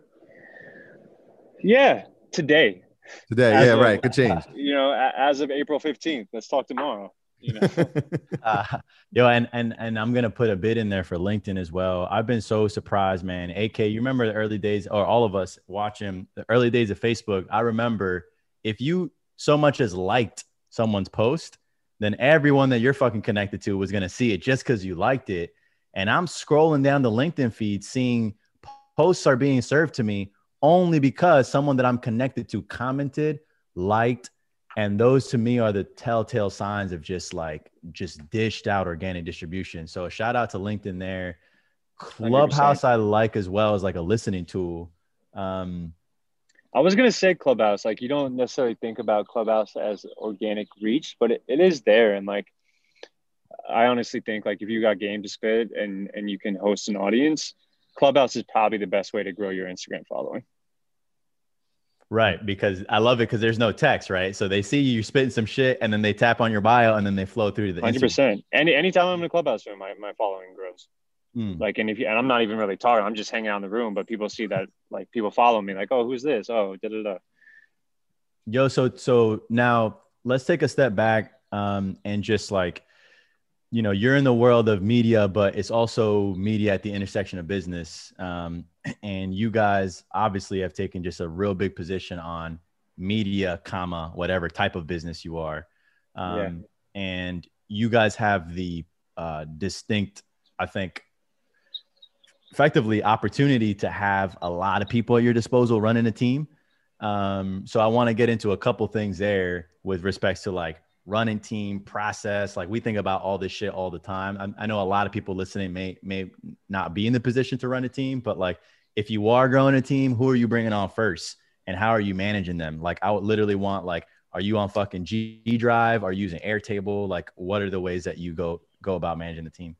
Yeah, today. Today, as yeah, of, right. Could change. You know, as of April fifteenth. Let's talk tomorrow. You know, uh, yo, and and and I'm gonna put a bit in there for LinkedIn as well. I've been so surprised, man. A K, you remember the early days, or all of us watching the early days of Facebook? I remember if you so much as liked someone's post, then everyone that you're fucking connected to was gonna see it just because you liked it. And I'm scrolling down the LinkedIn feed, seeing posts are being served to me only because someone that I'm connected to commented, liked, and those to me are the telltale signs of just like just dished out organic distribution. So a shout out to LinkedIn there. Clubhouse I like as well as like a listening tool. Um, I was going to say Clubhouse, like you don't necessarily think about Clubhouse as organic reach, but it, it is there. And like, I honestly think like if you got game to spit and, and you can host an audience, Clubhouse is probably the best way to grow your Instagram following. Right. Because I love it because there's no text, right? So they see you spitting some shit and then they tap on your bio and then they flow through the one hundred percent. Any anytime I'm in a Clubhouse room, my, my following grows. Mm. Like, and if you, and I'm not even really talking, I'm just hanging out in the room, but people see that, like people follow me like, oh, who's this? Oh, da da da. Yo, so, so now let's take a step back um, and just like, you know, you're in the world of media, but it's also media at the intersection of business. Um, and you guys obviously have taken just a real big position on media, comma, whatever type of business you are. Um, yeah. And you guys have the uh, distinct, I think, effectively opportunity to have a lot of people at your disposal running a team. Um, so I want to get into a couple things there with respects to like running team process. Like we think about all this shit all the time. I, I know a lot of people listening may, may not be in the position to run a team, but like, if you are growing a team, who are you bringing on first? And how are you managing them? Like, I would literally want, like, are you on fucking G Drive? Are you using Airtable? Like, what are the ways that you go go about managing the team?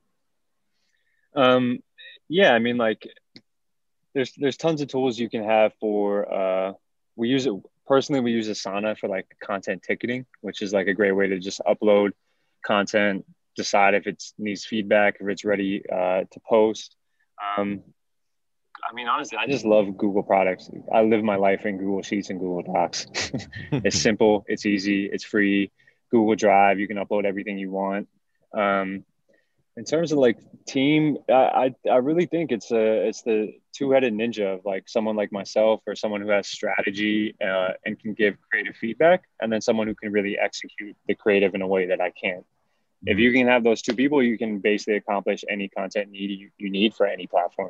Um, yeah, I mean, like, there's there's tons of tools you can have for. Uh, we use it personally. We use Asana for like content ticketing, which is like a great way to just upload content, decide if it needs feedback, if it's ready uh, to post. Um, I mean, honestly, I just love Google products. I live my life in Google Sheets and Google Docs. It's simple, it's easy, it's free. Google Drive, you can upload everything you want. Um, in terms of like team, I, I I really think it's a it's the two-headed ninja of like someone like myself or someone who has strategy uh, and can give creative feedback, and then someone who can really execute the creative in a way that I can't. Mm-hmm. If you can have those two people, you can basically accomplish any content need you, you need for any platform.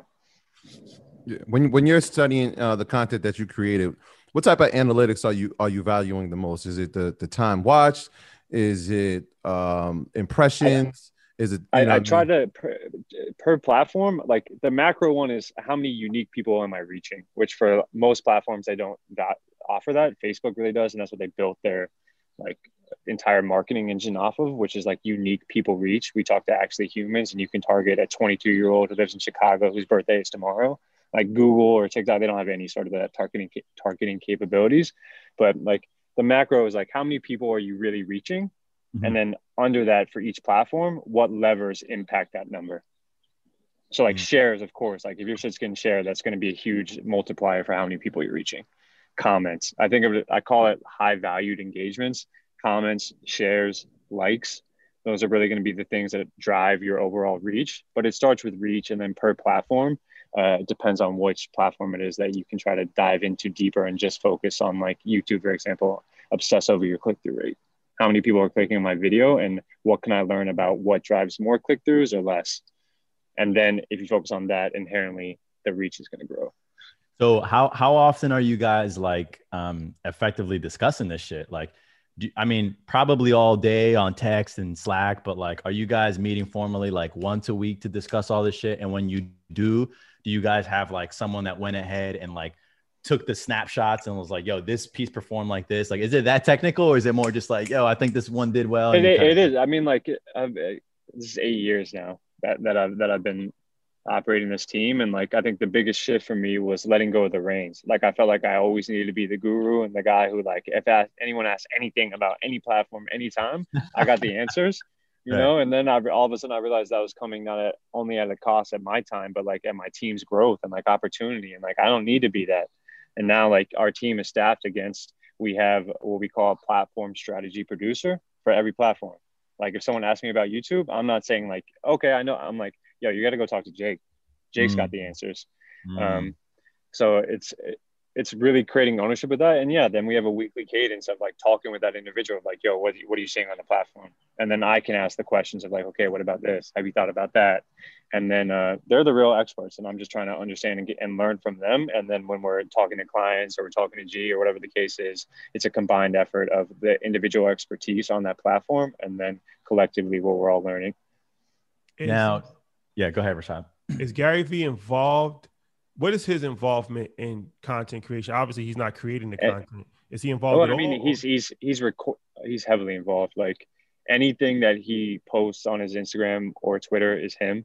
When when you're studying uh, the content that you created, what type of analytics are you are you valuing the most? Is it the the time watched? Is it um, impressions? Is it? You I, know, I try to per, per platform. Like the macro one is how many unique people am I reaching? Which for most platforms they don't that offer that. Facebook really does, and that's what they built their like entire marketing engine off of, which is like unique people reach. We talk to actually humans, and you can target a twenty-two year old who lives in Chicago whose birthday is tomorrow. Like Google or TikTok, they don't have any sort of that targeting targeting capabilities. But like the macro is like how many people are you really reaching? Mm-hmm. And then under that for each platform, what levers impact that number? So like mm-hmm. shares, of course, like if your shit's getting shared, that's going to be a huge multiplier for how many people you're reaching. Comments, I think of it, I call it high valued engagements, comments, shares, likes. Those are really going to be the things that drive your overall reach, but it starts with reach and then per platform. Uh, it depends on which platform it is that you can try to dive into deeper and just focus on like YouTube, for example, obsess over your click-through rate. How many people are clicking on my video and what can I learn about what drives more click-throughs or less? And then if you focus on that, inherently the reach is going to grow. So how, how often are you guys like um, effectively discussing this shit? Like, do, I mean, probably all day on text and Slack, but like, are you guys meeting formally like once a week to discuss all this shit? And when you do, do you guys have like someone that went ahead and like took the snapshots and was like, yo, this piece performed like this? Like, is it that technical or is it more just like, yo, I think this one did well? It, it is. I mean, like I've, this is eight years now that, that I've, that I've been operating this team. And like, I think the biggest shift for me was letting go of the reins. Like, I felt like I always needed to be the guru and the guy who like, if asked, anyone asked anything about any platform, anytime, I got the answers. You right. know, and then I, all of a sudden I realized that was coming not at, only at a cost at my time, but like at my team's growth and like opportunity. And like, I don't need to be that. And now like our team is staffed against, we have what we call a platform strategy producer for every platform. Like if someone asks me about YouTube, I'm not saying like, okay, I know. I'm like, yo, you got to go talk to Jake. Jake's mm. got the answers. Mm. Um, so it's, it's really creating ownership of that. And yeah, then we have a weekly cadence of like talking with that individual, like, yo, what, what are you seeing on the platform? And then I can ask the questions of like, okay, what about this? Have you thought about that? And then uh, they're the real experts. And I'm just trying to understand and get and learn from them. And then when we're talking to clients or we're talking to G or whatever the case is, it's a combined effort of the individual expertise on that platform. And then collectively what we're all learning. Now, yeah, go ahead, Rashad. Is Gary Vee involved? What is his involvement in content creation? Obviously, he's not creating the content. Is he involved? Well, at I mean, all? he's he's he's record he's heavily involved. Like anything that he posts on his Instagram or Twitter is him.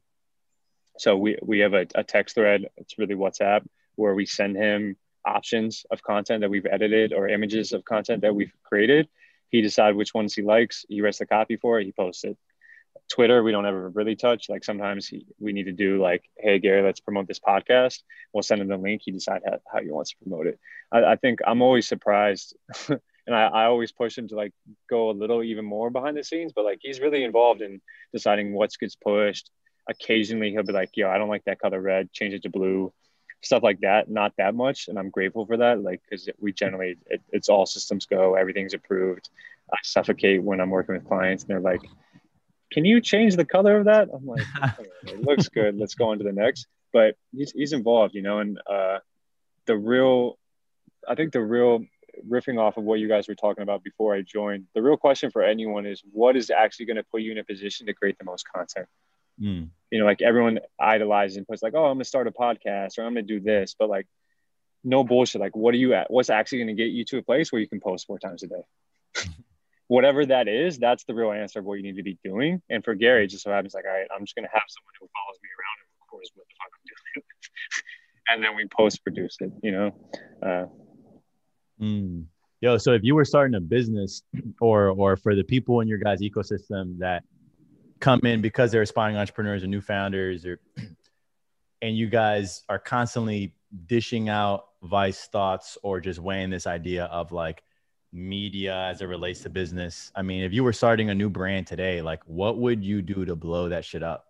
So we we have a, a text thread. It's really WhatsApp where we send him options of content that we've edited or images of content that we've created. He decides which ones he likes. He writes the copy for it. He posts it. Twitter, we don't ever really touch. Like sometimes he, we need to do like, hey, Gary, let's promote this podcast. We'll send him the link. He decides how, how he wants to promote it. I, I think I'm always surprised. And I, I always push him to like go a little even more behind the scenes, but like he's really involved in deciding what gets pushed. Occasionally he'll be like, yo, I don't like that color red, change it to blue, stuff like that. Not that much. And I'm grateful for that. Like, cause we generally, it, it's all systems go, everything's approved. I suffocate when I'm working with clients and they're like, can you change the color of that? I'm like, oh, it looks good. Let's go on to the next. But he's, he's involved, you know, and uh, the real, I think the real riffing off of what you guys were talking about before I joined, the real question for anyone is what is actually going to put you in a position to create the most content? Mm. You know, like everyone idolizes and puts like, oh, I'm gonna start a podcast or I'm gonna do this, but like no bullshit. Like, what are you at? What's actually gonna get you to a place where you can post four times a day? Whatever that is, that's the real answer of what you need to be doing. And for Gary, it just so happens like, all right, I'm just gonna have someone who follows me around and records what the fuck I'm doing, and then we post produce it. You know. Uh, Mm. Yo, so if you were starting a business, or or for the people in your guys' ecosystem that come in because they're aspiring entrepreneurs or new founders, or and you guys are constantly dishing out vice thoughts or just weighing this idea of like media as it relates to business. I mean, if you were starting a new brand today, like what would you do to blow that shit up?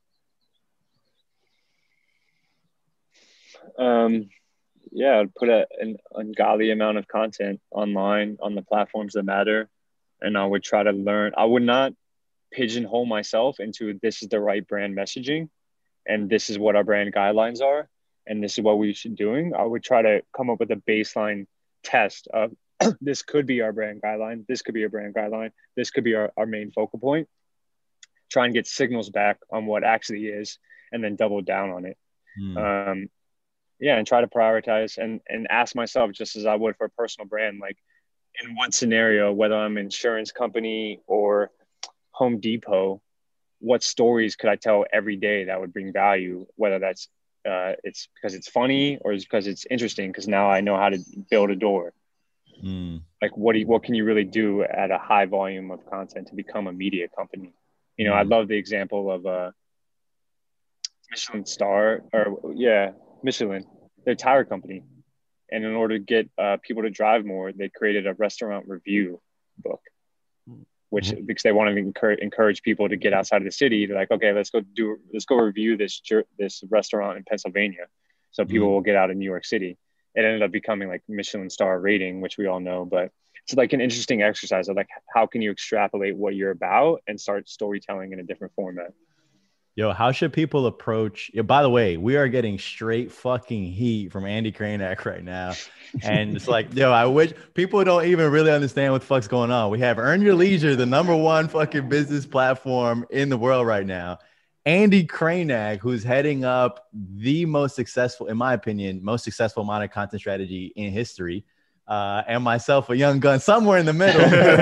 Um, yeah, I'd put a, an ungodly amount of content online on the platforms that matter. And I would try to learn. I would not pigeonhole myself into this is the right brand messaging and this is what our brand guidelines are and this is what we should be doing. I would try to come up with a baseline test of this could be our brand guideline. This could be a brand guideline. This could be our, our main focal point. Try and get signals back on what actually is and then double down on it. Hmm. Um, yeah, and try to prioritize and, and ask myself, just as I would for a personal brand, like in what scenario, whether I'm an insurance company or Home Depot, what stories could I tell every day that would bring value, whether that's uh, it's because it's funny or it's because it's interesting, because now I know how to build a door. Mm. Like what do you, what can you really do at a high volume of content to become a media company? You know, mm. I love the example of uh, Michelin star or yeah, Michelin, they're a tire company. And in order to get uh, people to drive more, they created a restaurant review book, which mm-hmm. because they wanted to encourage, encourage people to get outside of the city. They're like, okay, let's go do, let's go review this, this restaurant in Pennsylvania. So people mm-hmm. will get out of New York City. It ended up becoming like Michelin star rating, which we all know, but it's like an interesting exercise of like, how can you extrapolate what you're about and start storytelling in a different format? Yo, how should people approach? Yo, by the way, we are getting straight fucking heat from Andy Krainak right now. And it's like, yo, I wish people don't even really understand what the fuck's going on. We have Earn Your Leisure, the number one fucking business platform in the world right now. Andy Krainak, who's heading up the most successful, in my opinion, most successful modern content strategy in history. Uh, and myself, a young gun somewhere in the middle.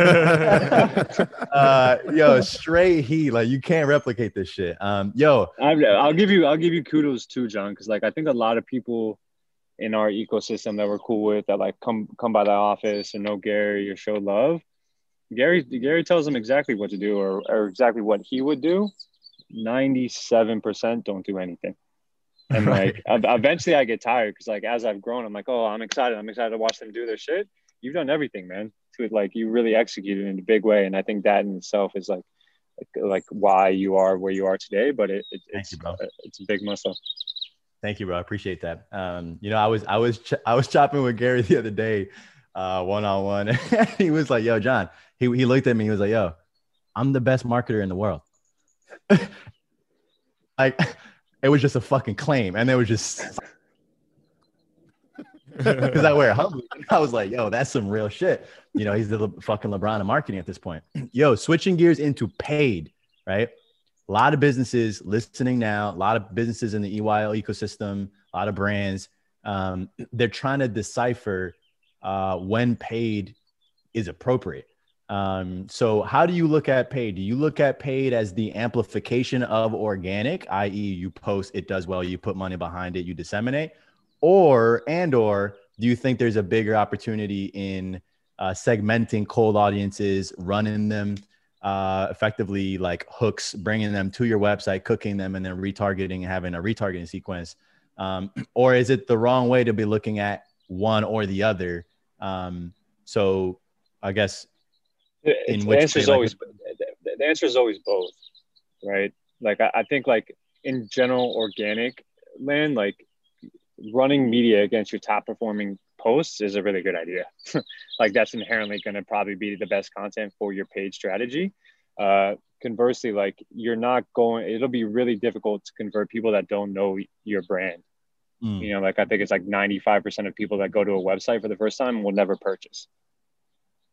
uh, yo, straight heat. Like you can't replicate this shit. Um, yo, I'll, I'll give you, I'll give you kudos too, John, because like I think a lot of people in our ecosystem that we're cool with that like come come by the office and know Gary or show love. Gary, Gary tells them exactly what to do or or exactly what he would do. ninety-seven percent don't do anything. And like right. eventually I get tired because like as I've grown, I'm like, oh, I'm excited. I'm excited to watch them do their shit. You've done everything, man. To like you really executed in a big way, and I think that in itself is like like, like why you are where you are today. But it, it it's you, bro. It's a big muscle. Thank you, bro. I appreciate that. Um, you know, I was I was ch- I was chopping with Gary the other day, uh, one on one. He was like, "Yo, John." He he looked at me. He was like, "Yo, I'm the best marketer in the world." Like. It was just a fucking claim. And it was just because I wear humbly. I was like, yo, that's some real shit. You know, he's the Le- fucking LeBron of marketing at this point. Yo, switching gears into paid, right? A lot of businesses listening now, a lot of businesses in the E Y L ecosystem, a lot of brands. Um, they're trying to decipher uh, when paid is appropriate. Um, so how do you look at paid? Do you look at paid as the amplification of organic, that is you post, it does well, you put money behind it, you disseminate, or, and, or do you think there's a bigger opportunity in uh, segmenting cold audiences, running them uh, effectively like hooks, bringing them to your website, cooking them, and then retargeting, having a retargeting sequence? Um, or is it the wrong way to be looking at one or the other? Um, so I guess, In the answer is like, always the answer is always both, right? Like I, I think like in general organic land, like running media against your top performing posts is a really good idea. Like that's inherently going to probably be the best content for your paid strategy. Uh, conversely, like you're not going, it'll be really difficult to convert people that don't know your brand. Mm. You know, like I think it's like ninety-five percent of people that go to a website for the first time will never purchase.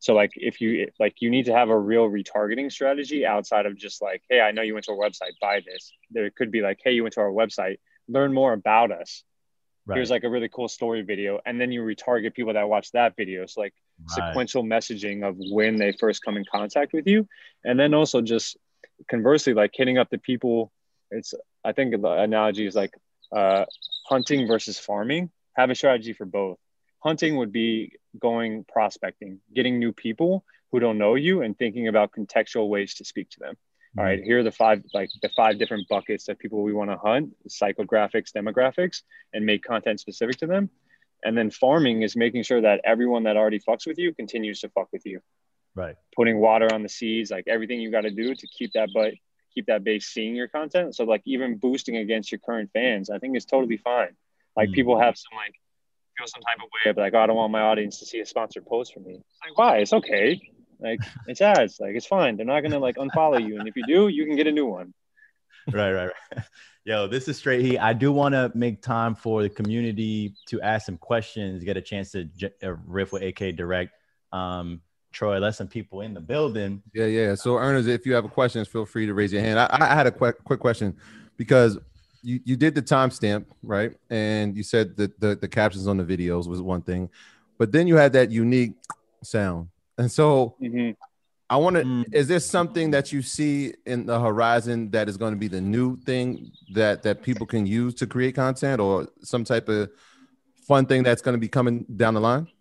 So like if you like you need to have a real retargeting strategy outside of just like, hey, I know you went to our website, buy this. There could be like, hey, you went to our website, learn more about us. Right. Here's like a really cool story video. And then you retarget people that watch that video. So like right. sequential messaging of when they first come in contact with you. And then also just conversely, like hitting up the people. It's, I think the analogy is like uh, hunting versus farming. Have a strategy for both. Hunting would be going prospecting, getting new people who don't know you and thinking about contextual ways to speak to them. Mm-hmm. All right, here are the five, like the five different buckets of people we want to hunt, psychographics, demographics, and make content specific to them. And then farming is making sure that everyone that already fucks with you continues to fuck with you. Right. Putting water on the seeds, like everything you got to do to keep that but keep that base seeing your content. So like even boosting against your current fans, I think is totally fine. Like mm-hmm. people have some like, feel some type of way of like, oh, I don't want my audience to see a sponsored post from me. It's like, why? It's okay. Like it's ads. Like it's fine. They're not gonna like unfollow you, and if you do, you can get a new one. Right, right, right. Yo, this is straight heat. I do want to make time for the community to ask some questions, get a chance to j- uh, riff with A K Direct. Um, Troy, let some people in the building. Yeah, yeah. So, Ernest, if you have questions, feel free to raise your hand. I, I had a quick, quick question because. You, you did the timestamp, right? And you said that the, the captions on the videos was one thing, but then you had that unique sound. And so mm-hmm. I want to, mm. is there something that you see in the horizon that is going to be the new thing that, that people can use to create content, or some type of fun thing that's going to be coming down the line?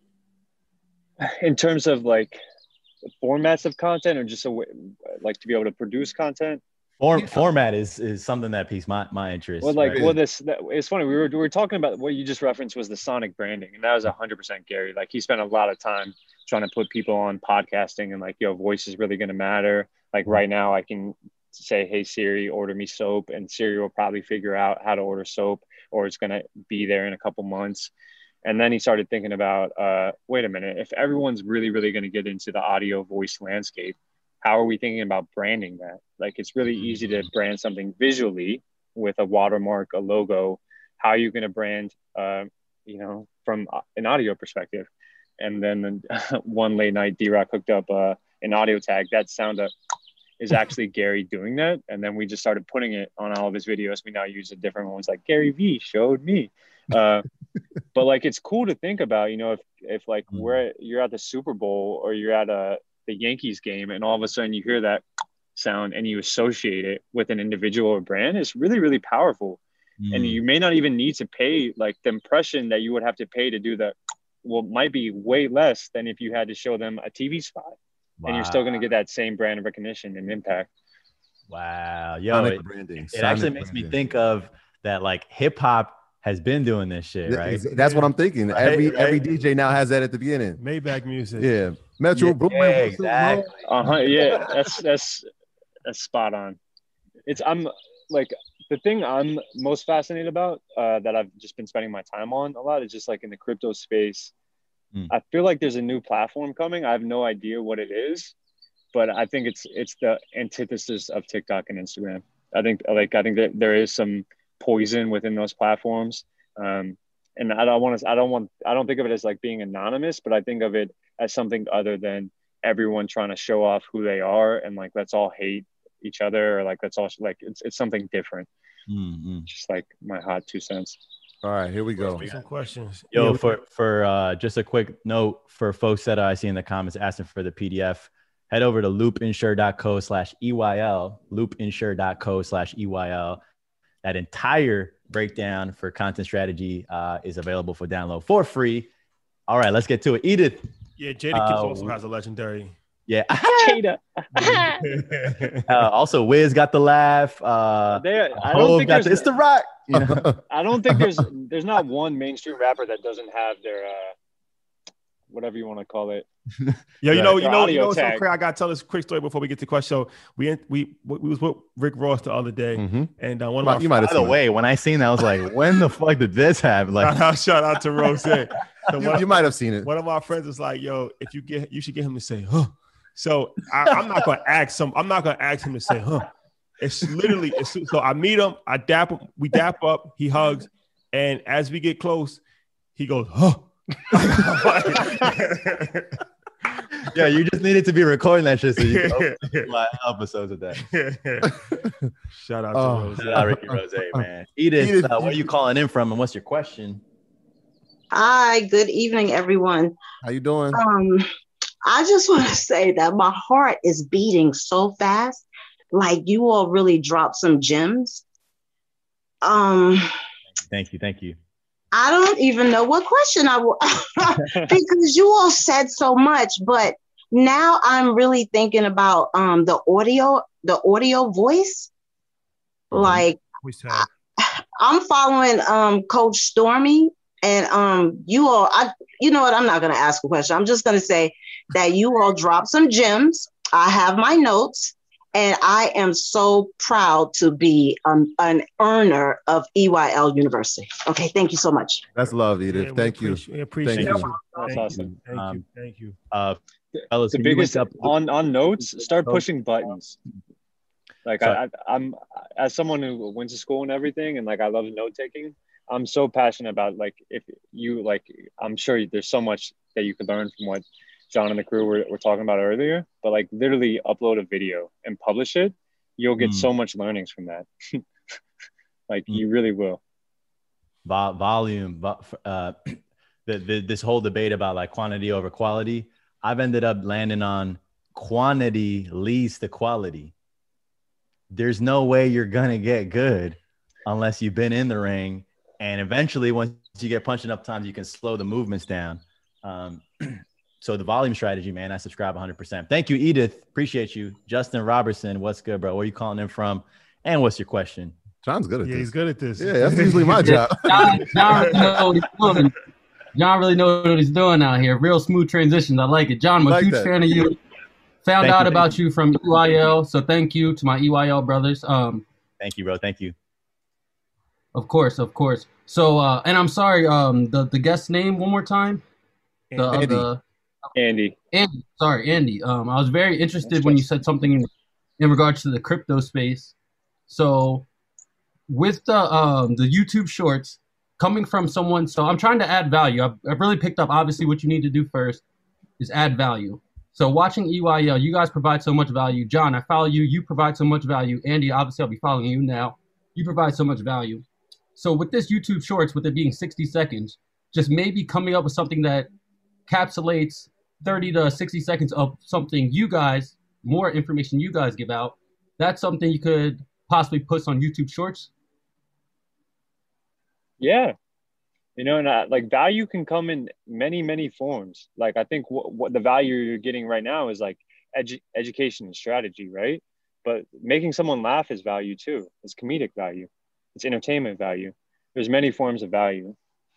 In terms of like formats of content, or just a way, like to be able to produce content? Form, format is is something that piques my, my interest. Well, like, right? well, this that, it's funny. We were we were talking about what you just referenced was the sonic branding, and that was a hundred percent Gary. Like, he spent a lot of time trying to put people on podcasting, and like, yo, voice is really going to matter. Like right now, I can say, hey Siri, order me soap, and Siri will probably figure out how to order soap, or it's going to be there in a couple months. And then he started thinking about, uh, wait a minute, if everyone's really really going to get into the audio voice landscape, how are we thinking about branding that? Like, it's really easy to brand something visually with a watermark, a logo. How are you going to brand, uh, you know, from an audio perspective? And then one late night, D-Rock hooked up uh, an audio tag. That sound uh, is actually Gary doing that. And then we just started putting it on all of his videos. We now use a different ones, like Gary V showed me. Uh, but like, it's cool to think about, you know, if, if like we're, you're at the Super Bowl, or you're at a, the Yankees game, and all of a sudden you hear that sound and you associate it with an individual or brand, is really, really powerful. Mm. And you may not even need to pay like the impression that you would have to pay to do that. Well, might be way less than if you had to show them a T V spot. Wow. And you're still going to get that same brand recognition and impact. Wow. Yo, it, branding. it actually makes branding. me think of that, like hip hop has been doing this shit, right? That's what I'm thinking. Right, every right. every D J now has that at the beginning. Maybach music. Yeah. Metro yeah, Boomin. Yeah, exactly. Uh-huh. Yeah, that's that's that's spot on. It's I'm like the thing I'm most fascinated about uh, that I've just been spending my time on a lot is just like in the crypto space. Mm. I feel like there's a new platform coming. I have no idea what it is, but I think it's it's the antithesis of TikTok and Instagram. I think like I think that there is some poison within those platforms, um, and I don't want to. I don't want. I don't think of it as like being anonymous, but I think of it as something other than everyone trying to show off who they are and like let's all hate each other, or like let's all like it's it's something different. Mm-hmm. Just like my hot two cents. All right, here we go. We some questions. Yo, for for uh, just a quick note for folks that I see in the comments asking for the P D F, head over to loopinsure.co slash EYL, loopinsure.co slash EYL. That entire breakdown for content strategy uh, is available for download for free. All right, let's get to it. Edith. Yeah, Jada uh, Kiss also has a legendary. Yeah. Jada. uh, also, Wiz got the laugh. Uh, there, I don't think got the, it's the rock. You know? I don't think there's there's not one mainstream rapper that doesn't have their uh, whatever you want to call it. Yeah, you know, you know, you know, so crazy. I gotta tell this quick story before we get to the question. So we we we was with Rick Ross the other day, mm-hmm. and uh, one of my you might by the way, when I seen that, I was like, when the fuck did this happen? Like, shout out to Rose. So you, you might have seen it. One of my friends was like, "Yo, if you get, you should get him to say, huh." So I, I'm not gonna ask him. I'm not gonna ask him to say, huh. It's literally. It's, so I meet him. I dap him. We dap up. He hugs, and as we get close, he goes, huh. Yeah, you just needed to be recording that shit so you can open live episodes of that. Shout out to Oh. Rose. Shout out Ricky Rose, man. Edith, Edith, uh, where are you- you calling in from, and what's your question? Hi, good evening, everyone. How you doing? Um, I just want to say that my heart is beating so fast. Like you all really dropped some gems. Um, Thank you, thank you. I don't even know what question I will because you all said so much, but now I'm really thinking about um the audio, the audio voice. Like We said, I'm following um Coach Stormy, and um you all I you know what, I'm not gonna ask a question. I'm just gonna say that you all dropped some gems. I have my notes, and I am so proud to be um, an earner of E Y L University. Okay, thank you so much. That's love, Edith. yeah, we Thank you. appreciate- we appreciate Thank you. you. That's Thank awesome. you. Thank you. Um, Thank you. Uh, fellas, The can you biggest link up on on notes, start pushing buttons. Like I, Sorry. I, I'm as someone who went to school and everything, and like I love note taking. I'm so passionate about like if you like, I'm sure there's so much that you could learn from what John and the crew were, were talking about earlier. But like literally upload a video and publish it, you'll get Mm. so much learnings from that. Like Mm. you really will. Vol- volume, vo- uh, the, the, this whole debate about like quantity over quality, I've ended up landing on quantity leads to quality. There's no way you're going to get good unless you've been in the ring. And eventually, once you get punched enough times, you can slow the movements down. Um, so the volume strategy, man, I subscribe one hundred percent. Thank you, Edith. Appreciate you. Justin Robertson, what's good, bro? Where are you calling in from? And what's your question? John's good at Yeah, this. he's good at this. Yeah, that's usually my job. John, John really know what he's doing. John really knows what he's doing out here. Real smooth transitions. I like it. John, I'm a Like huge that. fan of you. Found Thank out you, about thank you. from E Y L, so thank you to my E Y L brothers. Um, Thank you, bro. Thank you. of course, of course. So, uh, and I'm sorry, um, the the guest name one more time. The, uh, Andy. the Andy. Andy, sorry, Andy. Um, I was very interested when you said something in, in regards to the crypto space. So, with the um the YouTube Shorts coming from someone, so I'm trying to add value. I've, I've really picked up. Obviously, what you need to do first is add value. So, watching E Y L, you guys provide so much value. John, I follow you. You provide so much value. Andy, obviously, I'll be following you now. You provide so much value. So, with this YouTube Shorts, with it being sixty seconds, just maybe coming up with something that encapsulates thirty to sixty seconds of something you guys, more information you guys give out. That's something you could possibly put on YouTube Shorts. Yeah. You know, and I, like value can come in many, many forms. Like I think what, what the value you're getting right now is like edu- education and strategy, right? But making someone laugh is value too. It's comedic value. It's entertainment value. There's many forms of value.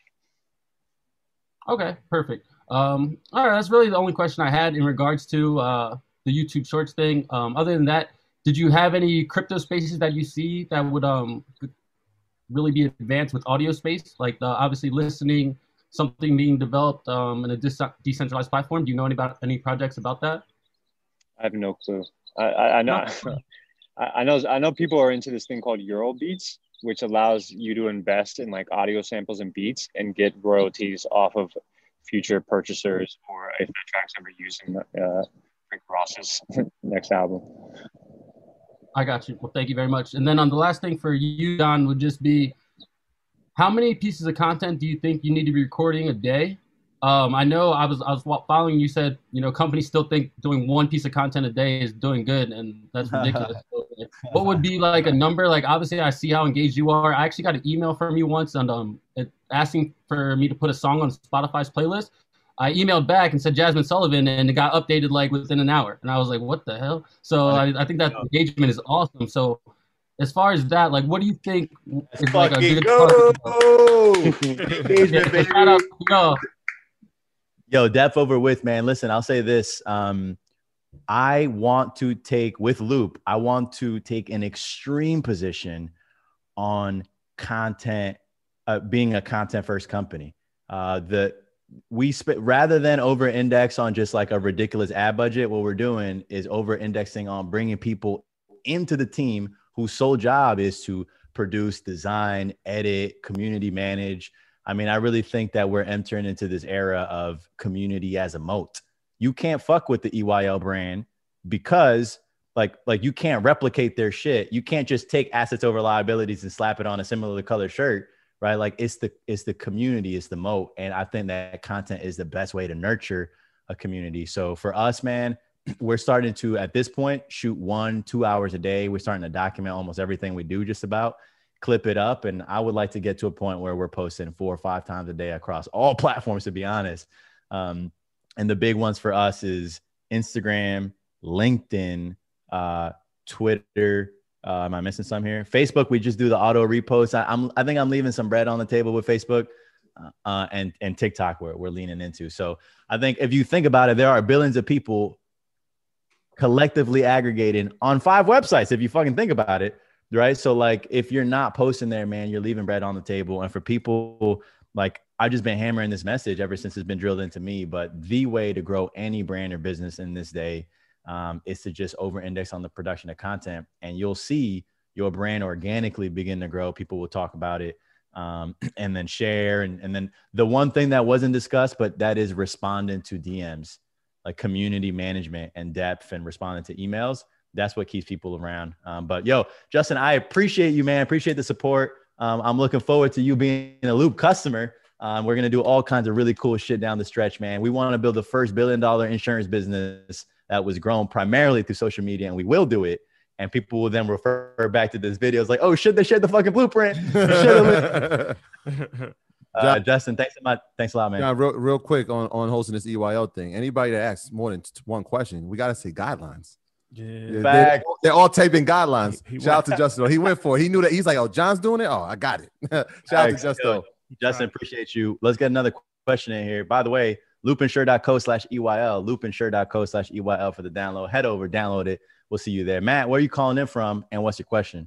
Okay, perfect. Um, all right, that's really the only question I had in regards to uh, the YouTube Shorts thing. Um, other than that, did you have any crypto spaces that you see that would um, really be advanced with audio space? Like the, obviously listening, something being developed um, in a dis- decentralized platform. Do you know any about any projects about that? I have no clue. I, I, I know. No. I I know. I know people are into this thing called Eurobeats, which allows you to invest in like audio samples and beats and get royalties off of future purchasers, or if that track's ever using uh, Rick Ross's next album. I got you. Well, thank you very much. And then on the last thing for you, Don, would just be, how many pieces of content do you think you need to be recording a day? Um, I know I was I was following you said, you know, companies still think doing one piece of content a day is doing good, and that's ridiculous. So, like, what would be like a number? Like, obviously, I see how engaged you are. I actually got an email from you once, and um, it, asking for me to put a song on Spotify's playlist. I emailed back and said Jasmine Sullivan, and it got updated like within an hour. And I was like, what the hell? So I, I think that engagement is awesome. So as far as that, like, what do you think is like a good go! Engagement, baby. Shout out, yo. Yo, depth over width, man. Listen, I'll say this. Um, I want to take, with Loop, I want to take an extreme position on content, uh, being a content first company. Uh, the we sp- rather than over index on just like a ridiculous ad budget, what we're doing is over indexing on bringing people into the team whose sole job is to produce, design, edit, community manage. I mean, I really think that we're entering into this era of community as a moat. you can't fuck with the E Y L brand because like, like you can't replicate their shit. You can't just take assets over liabilities and slap it on a similar color shirt, right? Like it's the, it's the community, it's the moat. And I think that content is the best way to nurture a community. So for us, man, we're starting to, at this point, shoot one, two hours a day. We're starting to document almost everything we do, just about clip it up. And I would like to get to a point where we're posting four or five times a day across all platforms, to be honest. Um, and the big ones for us is Instagram, LinkedIn, uh, Twitter. Uh, am I missing some here? Facebook, we just do the auto repost. I, I'm, I think I'm leaving some bread on the table with Facebook. Uh, and and TikTok we're, we're leaning into. So I think if you think about it, there are billions of people collectively aggregating on five websites, if you fucking think about it, right? So like if you're not posting there, man, you're leaving bread on the table. And for people, like I've just been hammering this message ever since it's been drilled into me, but the way to grow any brand or business in this day um, is to just over-index on the production of content, and you'll see your brand organically begin to grow. People will talk about it. Um, and then share. And, and then the one thing that wasn't discussed, but that is responding to D Ms, like community management and depth and responding to emails. That's what keeps people around. Um, but yo, Justin, I appreciate you, man. Appreciate the support. Um, I'm looking forward to you being a Loop customer. Um, we're going to do all kinds of really cool shit down the stretch, man. We want to build the first billion dollar insurance business that was grown primarily through social media, and we will do it. And people will then refer back to this video. It's like, oh shit, they shared the fucking blueprint. uh, Justin, thanks so much. Thanks a lot, man. John, real, real quick on, on hosting this E Y L thing. Anybody that asks more than one question, we got to say guidelines. Yeah, yeah they're, they're all taping guidelines. He, he Shout out to Justin. He went for it. He knew that. He's like, oh, John's doing it. Oh, I got it. Shout out to Justin. Justin, appreciate you. Let's get another question in here. By the way, loopinsure.co slash EYL, loopinsure.co slash EYL for the download. Head over, download it. We'll see you there. Matt, where are you calling in from, and what's your question?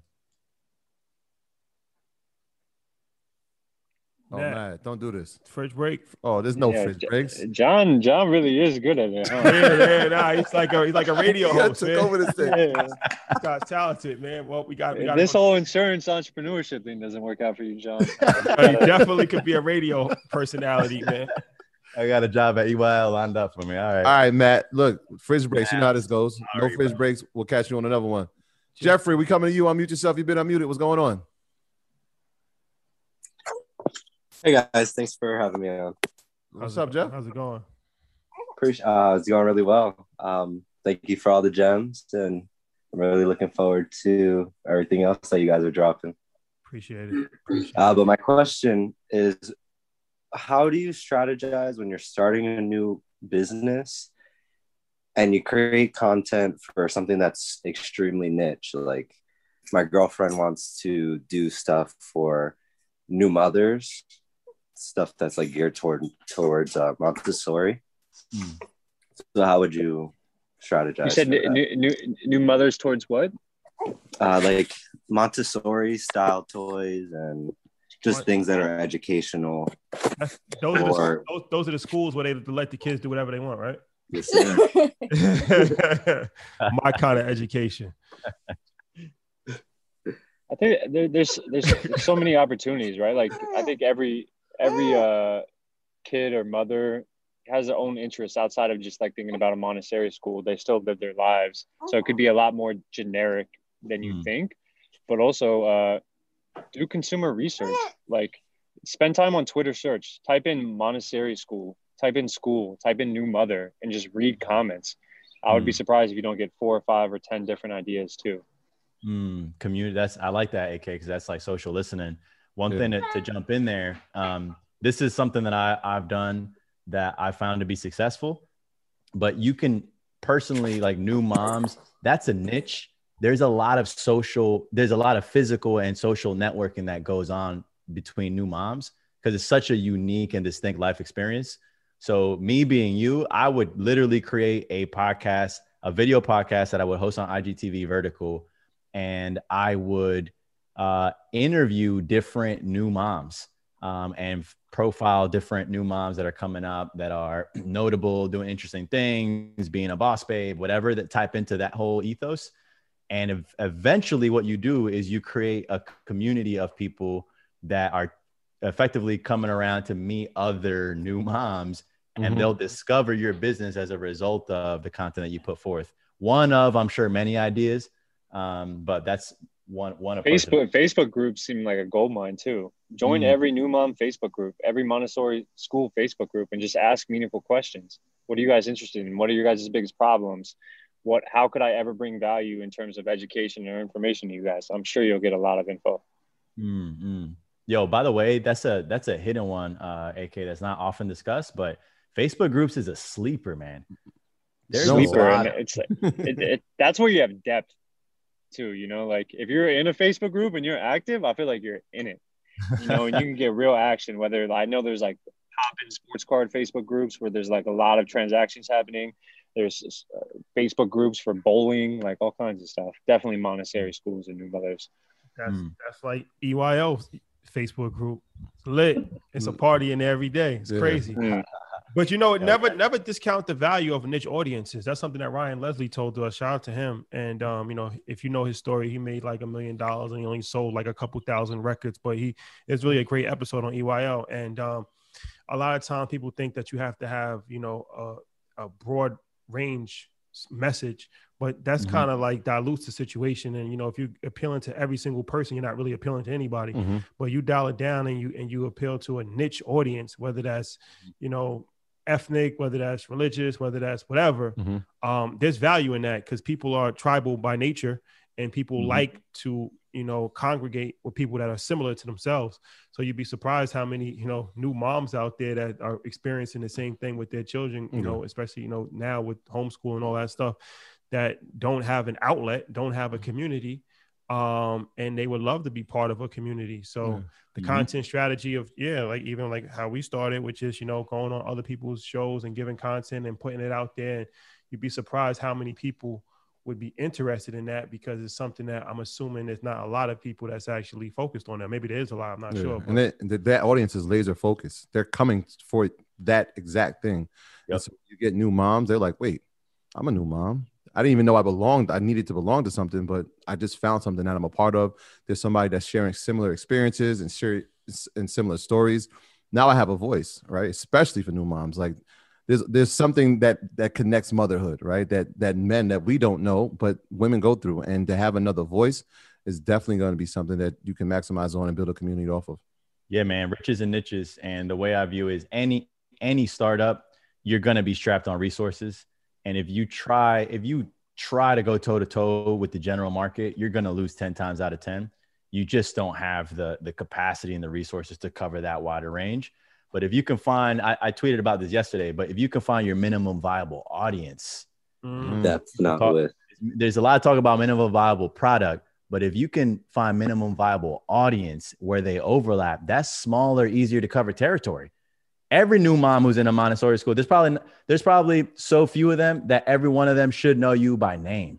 Oh, Matt, Matt don't do this. Fridge break. Oh, there's no yeah, fridge breaks. John, John really is good at it. Huh? yeah, yeah, nah, he's like a he's like a radio host. Took man. over this thing. Yeah. This guy's talented, man. Well, we got, we got this whole insurance entrepreneurship thing doesn't work out for you, John. You definitely could be a radio personality, man. I got a job at E Y L lined up for me. All right. All right, Matt. Look, fridge breaks. You know how this goes. No fridge breaks. We'll catch you on another one. Jeffrey, we coming to you. Unmute yourself. You've been unmuted. What's going on? Hey, guys. Thanks for having me on. What's how's up, it, Jeff? How's it going? Appreciate, uh, it's going really well. Um, thank you for all the gems, and I'm really looking forward to everything else that you guys are dropping. Appreciate it. Appreciate uh, but my question is, how do you strategize when you're starting a new business and you create content for something that's extremely niche? Like my girlfriend wants to do stuff for new mothers, stuff that's like geared toward towards uh, Montessori. Mm. So how would you strategize? You said new, new new mothers towards what? Uh, like Montessori style toys and just what? Things that are educational. That's, those, or, are the, those, those are the schools where they let the kids do whatever they want, right? Yes, My kind of education. I think there, there's, there's there's so many opportunities, right? Like I think every every uh, kid or mother has their own interests outside of just like thinking about a Montessori school. They still live their lives, so it could be a lot more generic than you mm. think. But also uh, do consumer research. Like spend time on Twitter search. Type in Montessori school. Type in school. Type in new mother, and just read comments. I would mm. be surprised if you don't get four or five or ten different ideas too. Mm, community. That's I like that, A K, because that's like social listening. One yeah. thing to, to jump in there. Um, this is something that I, I've done that I found to be successful. But you can personally, like new moms, that's a niche. There's a lot of social, there's a lot of physical and social networking that goes on between new moms because it's such a unique and distinct life experience. So me being you, I would literally create a podcast, a video podcast that I would host on I G T V Vertical. And I would uh, interview different new moms um, and f- profile different new moms that are coming up that are notable, doing interesting things, being a boss babe, whatever, that type into that whole ethos. And ev- eventually what you do is you create a community of people that are effectively coming around to meet other new moms and Mm-hmm. they'll discover your business as a result of the content that you put forth. One of, I'm sure, many ideas, um, but that's one one approach. Facebook Facebook groups seem like a gold mine too. Join Mm. every new mom Facebook group, every Montessori school Facebook group, and just ask meaningful questions. What are you guys interested in? What are your guys' biggest problems? What how could I ever bring value in terms of education or information to you guys? I'm sure you'll get a lot of info. Mm-hmm. Yo, by the way, that's a that's a hidden one, uh, A K, that's not often discussed, but Facebook groups is a sleeper, man. There's sleeper, and it's like, it, it, that's where you have depth too. You know, like if you're in a Facebook group and you're active, I feel like you're in it. You know, and you can get real action. Whether I know there's like pop-in sports card Facebook groups where there's like a lot of transactions happening. There's uh, Facebook groups for bowling, like all kinds of stuff. Definitely Montessori schools and new mothers. That's Mm. that's like E Y O Facebook group. It's lit. It's a party in there every day. It's Yeah. crazy. Mm. But you know, never never discount the value of niche audiences. That's something that Ryan Leslie told us. Shout out to him. And um, you know, if you know his story, he made like a million dollars and he only sold like a couple thousand records. But he it's really a great episode on E Y O. And um, a lot of times people think that you have to have, you know, a, a broad range message, but that's Mhm. kind of like dilutes the situation. And you know, if you're appealing to every single person, you're not really appealing to anybody. Mhm. But you dial it down and you and you appeal to a niche audience, whether that's, you know, ethnic, whether that's religious, whether that's whatever. Mhm. Um, there's value in that because people are tribal by nature and people Mhm. like to, you know, congregate with people that are similar to themselves. So you'd be surprised how many, you know, new moms out there that are experiencing the same thing with their children, you Mhm. know, especially, you know, now with homeschool and all that stuff, that don't have an outlet, don't have a community, um, and they would love to be part of a community. So Yeah. the Mhm. content strategy of, yeah, like even like how we started, which is, you know, going on other people's shows and giving content and putting it out there. And you'd be surprised how many people would be interested in that because it's something that I'm assuming there's not a lot of people that's actually focused on that. Maybe there is a lot, I'm not Yeah. sure. But And that, that that audience is laser focused. They're coming for that exact thing. Yep. And so you get new moms. They're like, wait, I'm a new mom. I didn't even know I belonged. I needed to belong to something, but I just found something that I'm a part of. There's somebody that's sharing similar experiences and share and similar stories. Now I have a voice, right? Especially for new moms. Like there's there's something that that connects motherhood, right? That that men that we don't know, but women go through, and to have another voice is definitely going to be something that you can maximize on and build a community off of. Yeah, man, riches and niches. And the way I view is any any startup, you're going to be strapped on resources. And if you try, if you try to go toe to toe with the general market, you're going to lose ten times out of ten. You just don't have the, the capacity and the resources to cover that wider range. But if you can find, I, I tweeted about this yesterday, but if you can find your minimum viable audience, mm, That's not talk- with. there's a lot of talk about minimum viable product, but if you can find minimum viable audience where they overlap, that's smaller, easier to cover territory. Every new mom who's in a Montessori school, there's probably there's probably so few of them that every one of them should know you by name.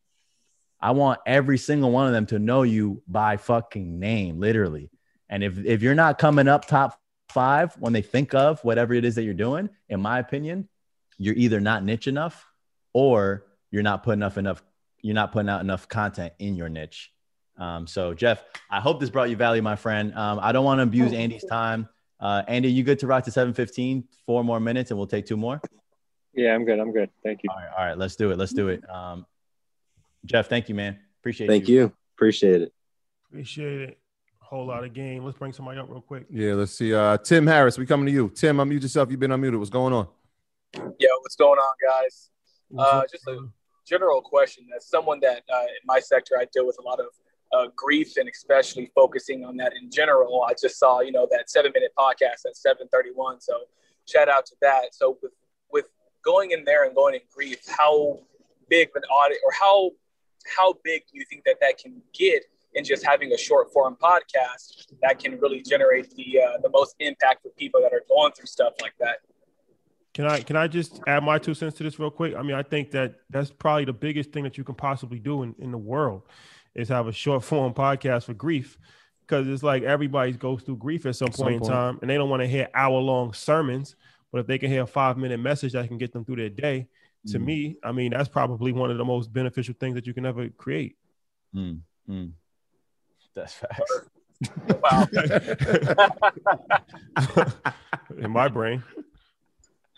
I want every single one of them to know you by fucking name, literally. And if if you're not coming up top five when they think of whatever it is that you're doing, in my opinion, you're either not niche enough or you're not putting enough enough you're not putting out enough content in your niche. Um, so Jeff, I hope this brought you value, my friend. Um, I don't want to abuse Andy's time. Uh, Andy, you good to rock to seven fifteen? Four more minutes and we'll take two more. Yeah, I'm good. I'm good. Thank you. All right, all right, let's do it. Let's do it. Um, Jeff, thank you, man. Appreciate Thank you. you. Appreciate it. appreciate it. Whole lot of game. Let's bring somebody up real quick. Yeah, let's see. Uh, Tim Harris, we coming to you. Tim, unmute yourself. You've been unmuted. What's going on? Yo, what's going on, guys? What's Uh, up? just a general question. As someone that uh, in my sector, I deal with a lot of uh, grief and especially focusing on that in general. I just saw, you know, that seven minute podcast at seven thirty-one. So shout out to that. So with, with going in there and going in grief, how big of an audit or how, how big do you think that that can get in just having a short form podcast that can really generate the, uh, the most impact for people that are going through stuff like that? Can I can I just add my two cents to this real quick? I mean, I think that that's probably the biggest thing that you can possibly do in, in the world is have a short form podcast for grief, because it's like everybody goes through grief at some At some point in point. time, and they don't want to hear hour long sermons. But if they can hear a five minute message that can get them through their day, to Mm. me, I mean, that's probably one of the most beneficial things that you can ever create. Mm, mm. That's facts. Wow. In my brain.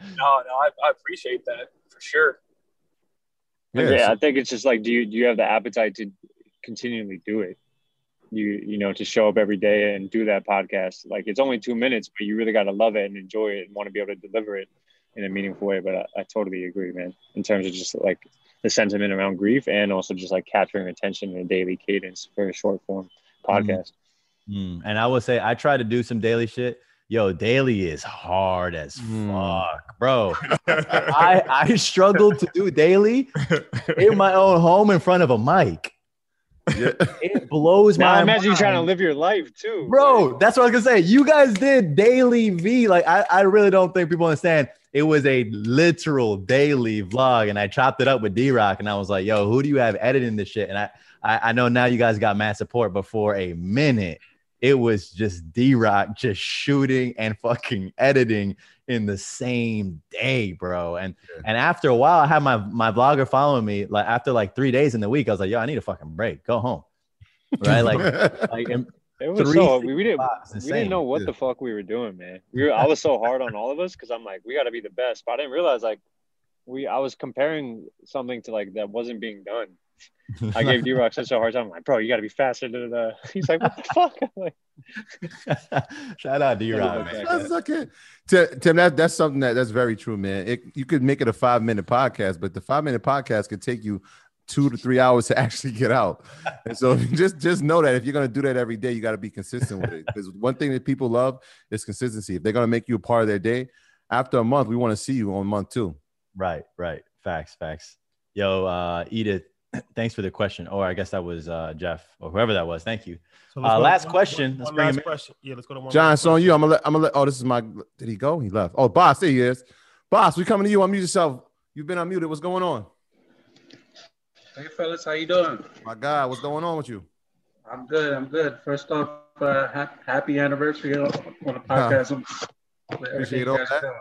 no, I, I appreciate that for sure. Yeah, yeah, I think it's just like, do you do you have the appetite to continually do it? You you know, to show up every day and do that podcast. Like, it's only two minutes, but you really got to love it and enjoy it and want to be able to deliver it in a meaningful way. But I, I totally agree, man, in terms of just like the sentiment around grief and also just like capturing attention in a daily cadence for a short form podcast. Mm. Mm. And I would say I try to do some daily shit. Yo, daily is hard as Mm. fuck, bro. I I struggled to do daily in my own home in front of a mic. Yeah. It blows Now my I imagine mind. you trying to live your life too, Bro, that's what I was gonna say. You guys did daily V. Like, I, I really don't think people understand. It was a literal daily vlog, and I chopped it up with D-Rock, and I was like, yo, who do you have editing this shit? And I, I, I know now you guys got mad support, but for a minute, it was just D-Rock just shooting and fucking editing in the same day, bro. And yeah. and after a while, I had my, my vlogger following me. Like, after like three days in the week, I was like, yo, I need a fucking break. Go home. Right? Like, like it was so we, we didn't we didn't know what yeah. the fuck we were doing, man. We were I was so hard on all of us because I'm like, we got to be the best. But I didn't realize like we I was comparing something to like that wasn't being done. I gave D-Rock such a hard time. I'm like, bro, you got to be faster than the. He's like, what the fuck? I'm like, shout out D-Rock, man. That's okay. Tim, that, that's something that that's very true, man. It, you could make it a five minute podcast, but the five minute podcast could take you two to three hours to actually get out. And so just just know that if you're going to do that every day, you got to be consistent with it. Because one thing that people love is consistency. If they're going to make you a part of their day, after a month, we want to see you on month two. Right, right. Facts, facts. Yo, uh, Edith, thanks for the question. Or I guess that was uh, Jeff or whoever that was. Thank you. So uh, last one, question. One, let's one bring last him question. Yeah, let's go to one. John, so on you. I'm gonna let. I'm gonna let. Oh, this is my. Did he go? He left. Oh, boss, there he is. Boss, we coming to you. Unmute yourself. You've been unmuted. What's going on? Hey, fellas, how you doing? My God, what's going on with you? I'm good. I'm good. First off, uh, ha- happy anniversary on, on the podcast. Appreciate all that.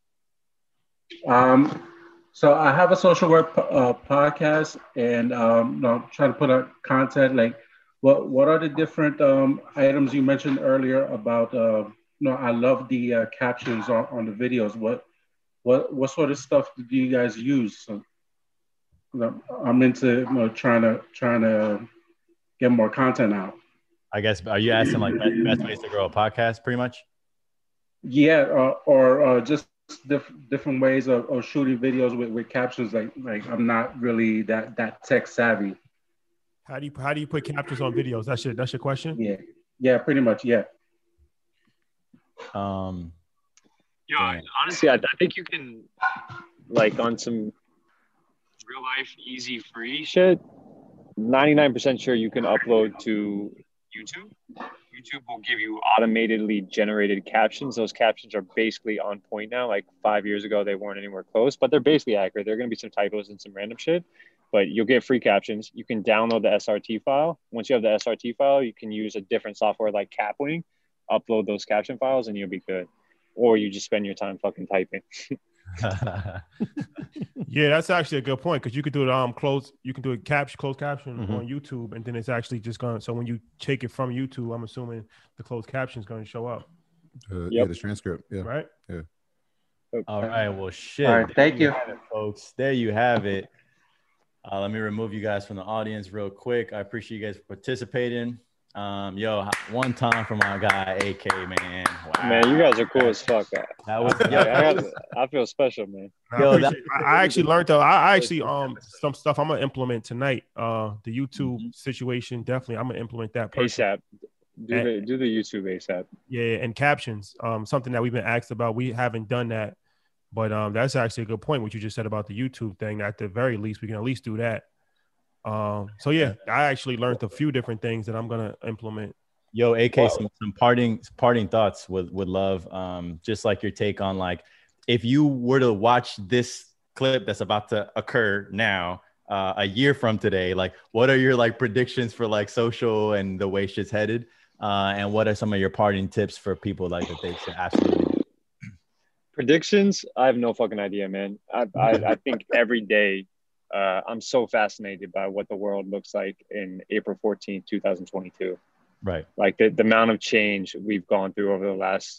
Um, so I have a social work uh, podcast, and um, you know, trying to put out content. Like, what what are the different um, items you mentioned earlier about? Uh, you know, I love the uh, captions on, on the videos. What what what sort of stuff do you guys use? So, I'm into you know, trying to trying to get more content out. I guess, are you asking like best, best ways to grow a podcast, pretty much? Yeah, uh, or uh, just diff- different ways of, of shooting videos with, with captions. Like like I'm not really that that tech savvy. How do you how do you put captions on videos? That's your that's your question. Yeah, yeah, pretty much. Yeah. Um. Yeah, honestly, I, I think you can like on some real life easy free shit, ninety-nine percent sure you can upload to YouTube. YouTube will give you automatically generated captions. Those captions are basically on point now. Like five years ago, they weren't anywhere close, but they're basically accurate. There are going to be some typos and some random shit, but you'll get free captions. You can download the S R T file. Once you have the S R T file, you can use a different software like Capwing, upload those caption files, and you'll be good. Or you just spend your time fucking typing. Yeah, that's actually a good point because you could do it um close. You can do a caption, closed caption Mm-hmm. on YouTube, and then it's actually just going. So when you take it from YouTube, I'm assuming the closed caption is going to show up. Uh, Yep. Yeah, the transcript. Yeah. Right. Yeah. All right. Well, shit. All right, thank There you. have it, folks. There you have it. Uh, let me remove you guys from the audience real quick. I appreciate you guys for participating. Um, yo, one time for my guy A K, man. Wow. Man, you guys are cool as fuck. That was, Yeah, yo, I, that got, was- I feel special, man. I, Yo, appreciate- I, I actually learned though. I, I actually um some stuff I'm gonna implement tonight. Uh, the YouTube Mm-hmm. situation definitely. I'm gonna implement that. personally. ASAP. Do the do the YouTube ASAP. Yeah, and captions. Um, something that we've been asked about. We haven't done that, but um, that's actually a good point. What you just said about the YouTube thing. At the very least, we can at least do that. Um, so yeah, I actually learned a few different things that I'm gonna implement. Yo, A K, some, some parting parting thoughts would would love. Um, just like your take on like if you were to watch this clip that's about to occur now, uh, a year from today, like what are your like predictions for like social and the way shit's headed? Uh, and what are some of your parting tips for people like that they should absolutely do? Predictions? I have no fucking idea, man. I I, I think every day uh, I'm so fascinated by what the world looks like in April fourteenth, twenty twenty-two. Right. Like the, the amount of change we've gone through over the last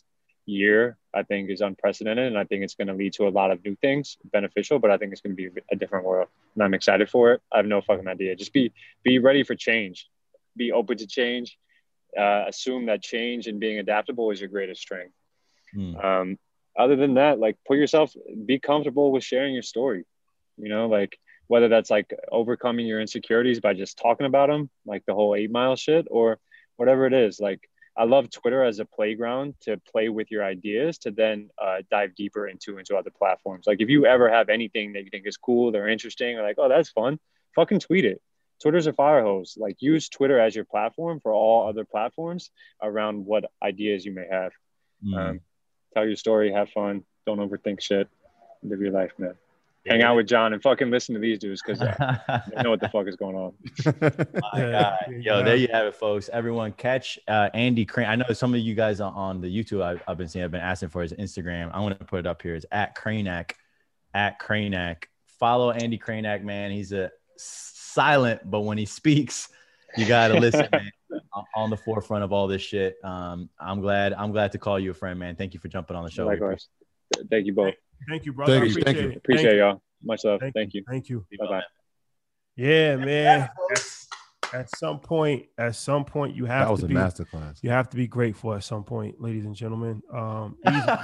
year, I think, is unprecedented, and I think it's going to lead to a lot of new things, beneficial. But I think it's going to be a different world, and I'm excited for it. I have no fucking idea. Just be be ready for change, be open to change, uh, assume that change and being adaptable is your greatest strength. Mm. Um, other than that, like, put yourself, be comfortable with sharing your story. You know, like, whether that's like overcoming your insecurities by just talking about them, like the whole eight mile shit, or whatever it is. Like, I love Twitter as a playground to play with your ideas, to then uh, dive deeper into, into other platforms. Like, if you ever have anything that you think is cool or interesting, or like, oh, that's fun, fucking tweet it. Twitter's a fire hose. Like, use Twitter as your platform for all other platforms around what ideas you may have. Mm. Um, tell your story, have fun, don't overthink shit, live your life, man. Hang out with John and fucking listen to these dudes, because uh, they know what the fuck is going on. My God. Yo, there you have it, folks. Everyone catch uh, Andy Crane. I know some of you guys on, on the YouTube I've, I've been seeing, I've been asking for his Instagram. I'm going to put it up here. It's at Cranack, at Cranack. Follow Andy Cranack, man. He's a silent, but when he speaks, you got to listen, man. On the forefront of all this shit. Um, I'm glad. I'm glad to call you a friend, man. Thank you for jumping on the show. Likewise. Thank you both. Thank you, brother. Thank I you. appreciate Thank you. it. Appreciate Thank y'all. Much love. Thank, Thank you. Thank you. Bye bye. Yeah, man. At, at some point, at some point, you have that was to a be, masterclass. You have to be grateful at some point, ladies and gentlemen. Um,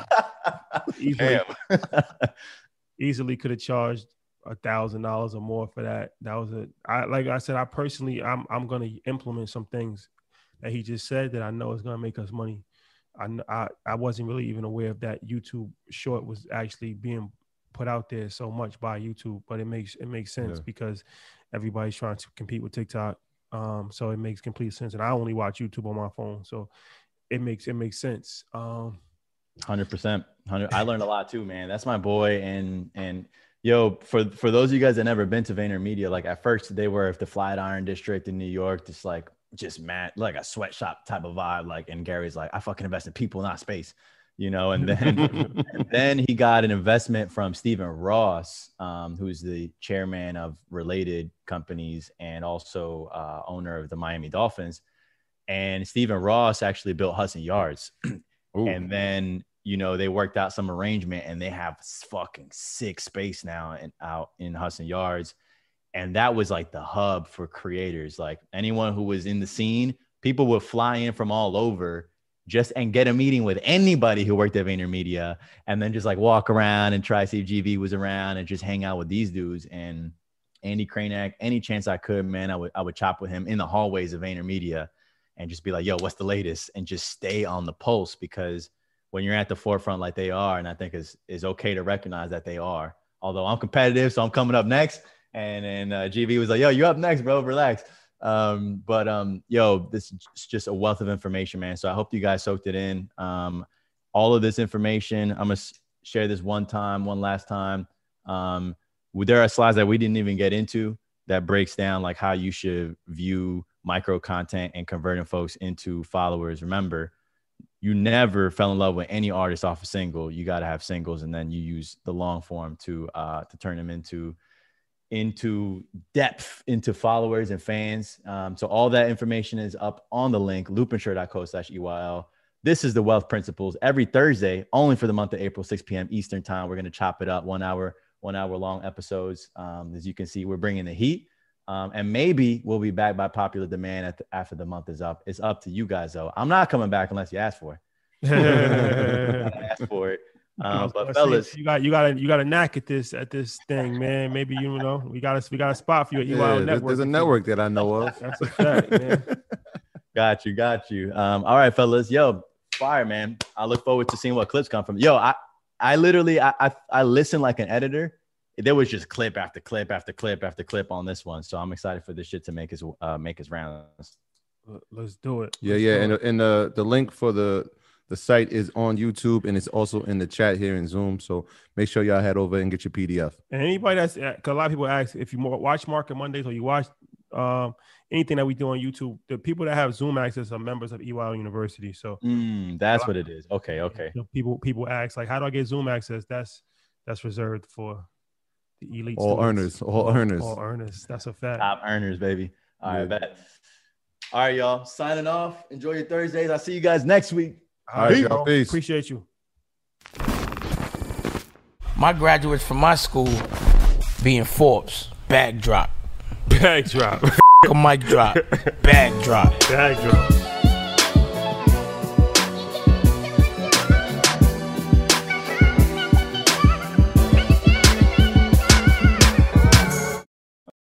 easily, easily, easily could have charged a thousand dollars or more for that. That was a. I like I said. I personally, I'm I'm gonna implement some things that he just said that I know is gonna make us money. I, I I wasn't really even aware of that YouTube short was actually being put out there so much by YouTube, but it makes it makes sense yeah. because everybody's trying to compete with TikTok. Um, so it makes complete sense. And I only watch YouTube on my phone, so it makes it makes sense. Um, Hundred percent. Hundred. I learned a lot too, man. That's my boy. And and yo, for for those of you guys that never been to VaynerMedia, like at first they were the Flatiron District in New York, just like. just mad, like a sweatshop type of vibe. Like, and Gary's like, I fucking invest in people, not space, you know? And then, and then he got an investment from Stephen Ross, um, who's the chairman of Related Companies and also uh, owner of the Miami Dolphins. And Stephen Ross actually built Hudson Yards. And then, you know, they worked out some arrangement and they have fucking sick space now and out in Hudson Yards. And that was like the hub for creators. Like anyone who was in the scene, people would fly in from all over just and get a meeting with anybody who worked at VaynerMedia and then just like walk around and try to see if G V was around and just hang out with these dudes. And Andy Cranack, any chance I could, man, I would, I would chop with him in the hallways of VaynerMedia and just be like, yo, what's the latest? And just stay on the pulse, because when you're at the forefront like they are, and I think is is okay to recognize that they are, although I'm competitive, so I'm coming up next. And then uh, G V was like, yo, you up next, bro, relax. Um, but um, yo, this is just a wealth of information, man. So I hope you guys soaked it in. Um, all of this information, I'm going to share this one time, one last time. Um, there are slides that we didn't even get into that breaks down like how you should view micro content and converting folks into followers. Remember, you never fell in love with any artist off a single. You got to have singles, and then you use the long form to uh, to turn them into into depth, into followers and fans. Um, so all that information is up on the link, loopinsure.co slash E Y L. This is the Wealth Principles every Thursday, only for the month of April, six p.m. Eastern time. We're going to chop it up one hour, one hour long episodes. Um, as you can see, we're bringing the heat. Um, and maybe we'll be back by popular demand at the, after the month is up. It's up to you guys, though. I'm not coming back unless you ask for it. ask for it. Um, but fellas, see, you got you got a you got a knack at this at this thing, man. Maybe you know we got a we got a spot for you at E Y L yeah, Network. There's a network that I know of. That's a fact, man. Got you, got you. Um, all right, fellas, yo, fire, man. I look forward to seeing what clips come from. Yo, I I literally I I, I listen like an editor. There was just clip after clip after clip after clip on this one, so I'm excited for this shit to make his uh make his rounds. Let's do it. Yeah, Let's yeah, do and it. and the the link for the the site is on YouTube, and it's also in the chat here in Zoom. So make sure y'all head over and get your P D F. And anybody that's, because a lot of people ask if you watch Market Mondays or you watch um, anything that we do on YouTube, the people that have Zoom access are members of E Y L University. So mm, that's what it is. Okay, okay. You know, people people ask like, how do I get Zoom access? That's that's reserved for the elite. All students. earners, all earners, all earners. That's a fact. Top earners, baby. All yeah. right, bet. All right, y'all. Signing off. Enjoy your Thursdays. I'll see you guys next week. All right, y'all. Peace. Appreciate you. My graduates from my school being Forbes, bag drop. Bag drop. A mic drop, bag drop. Bag drop.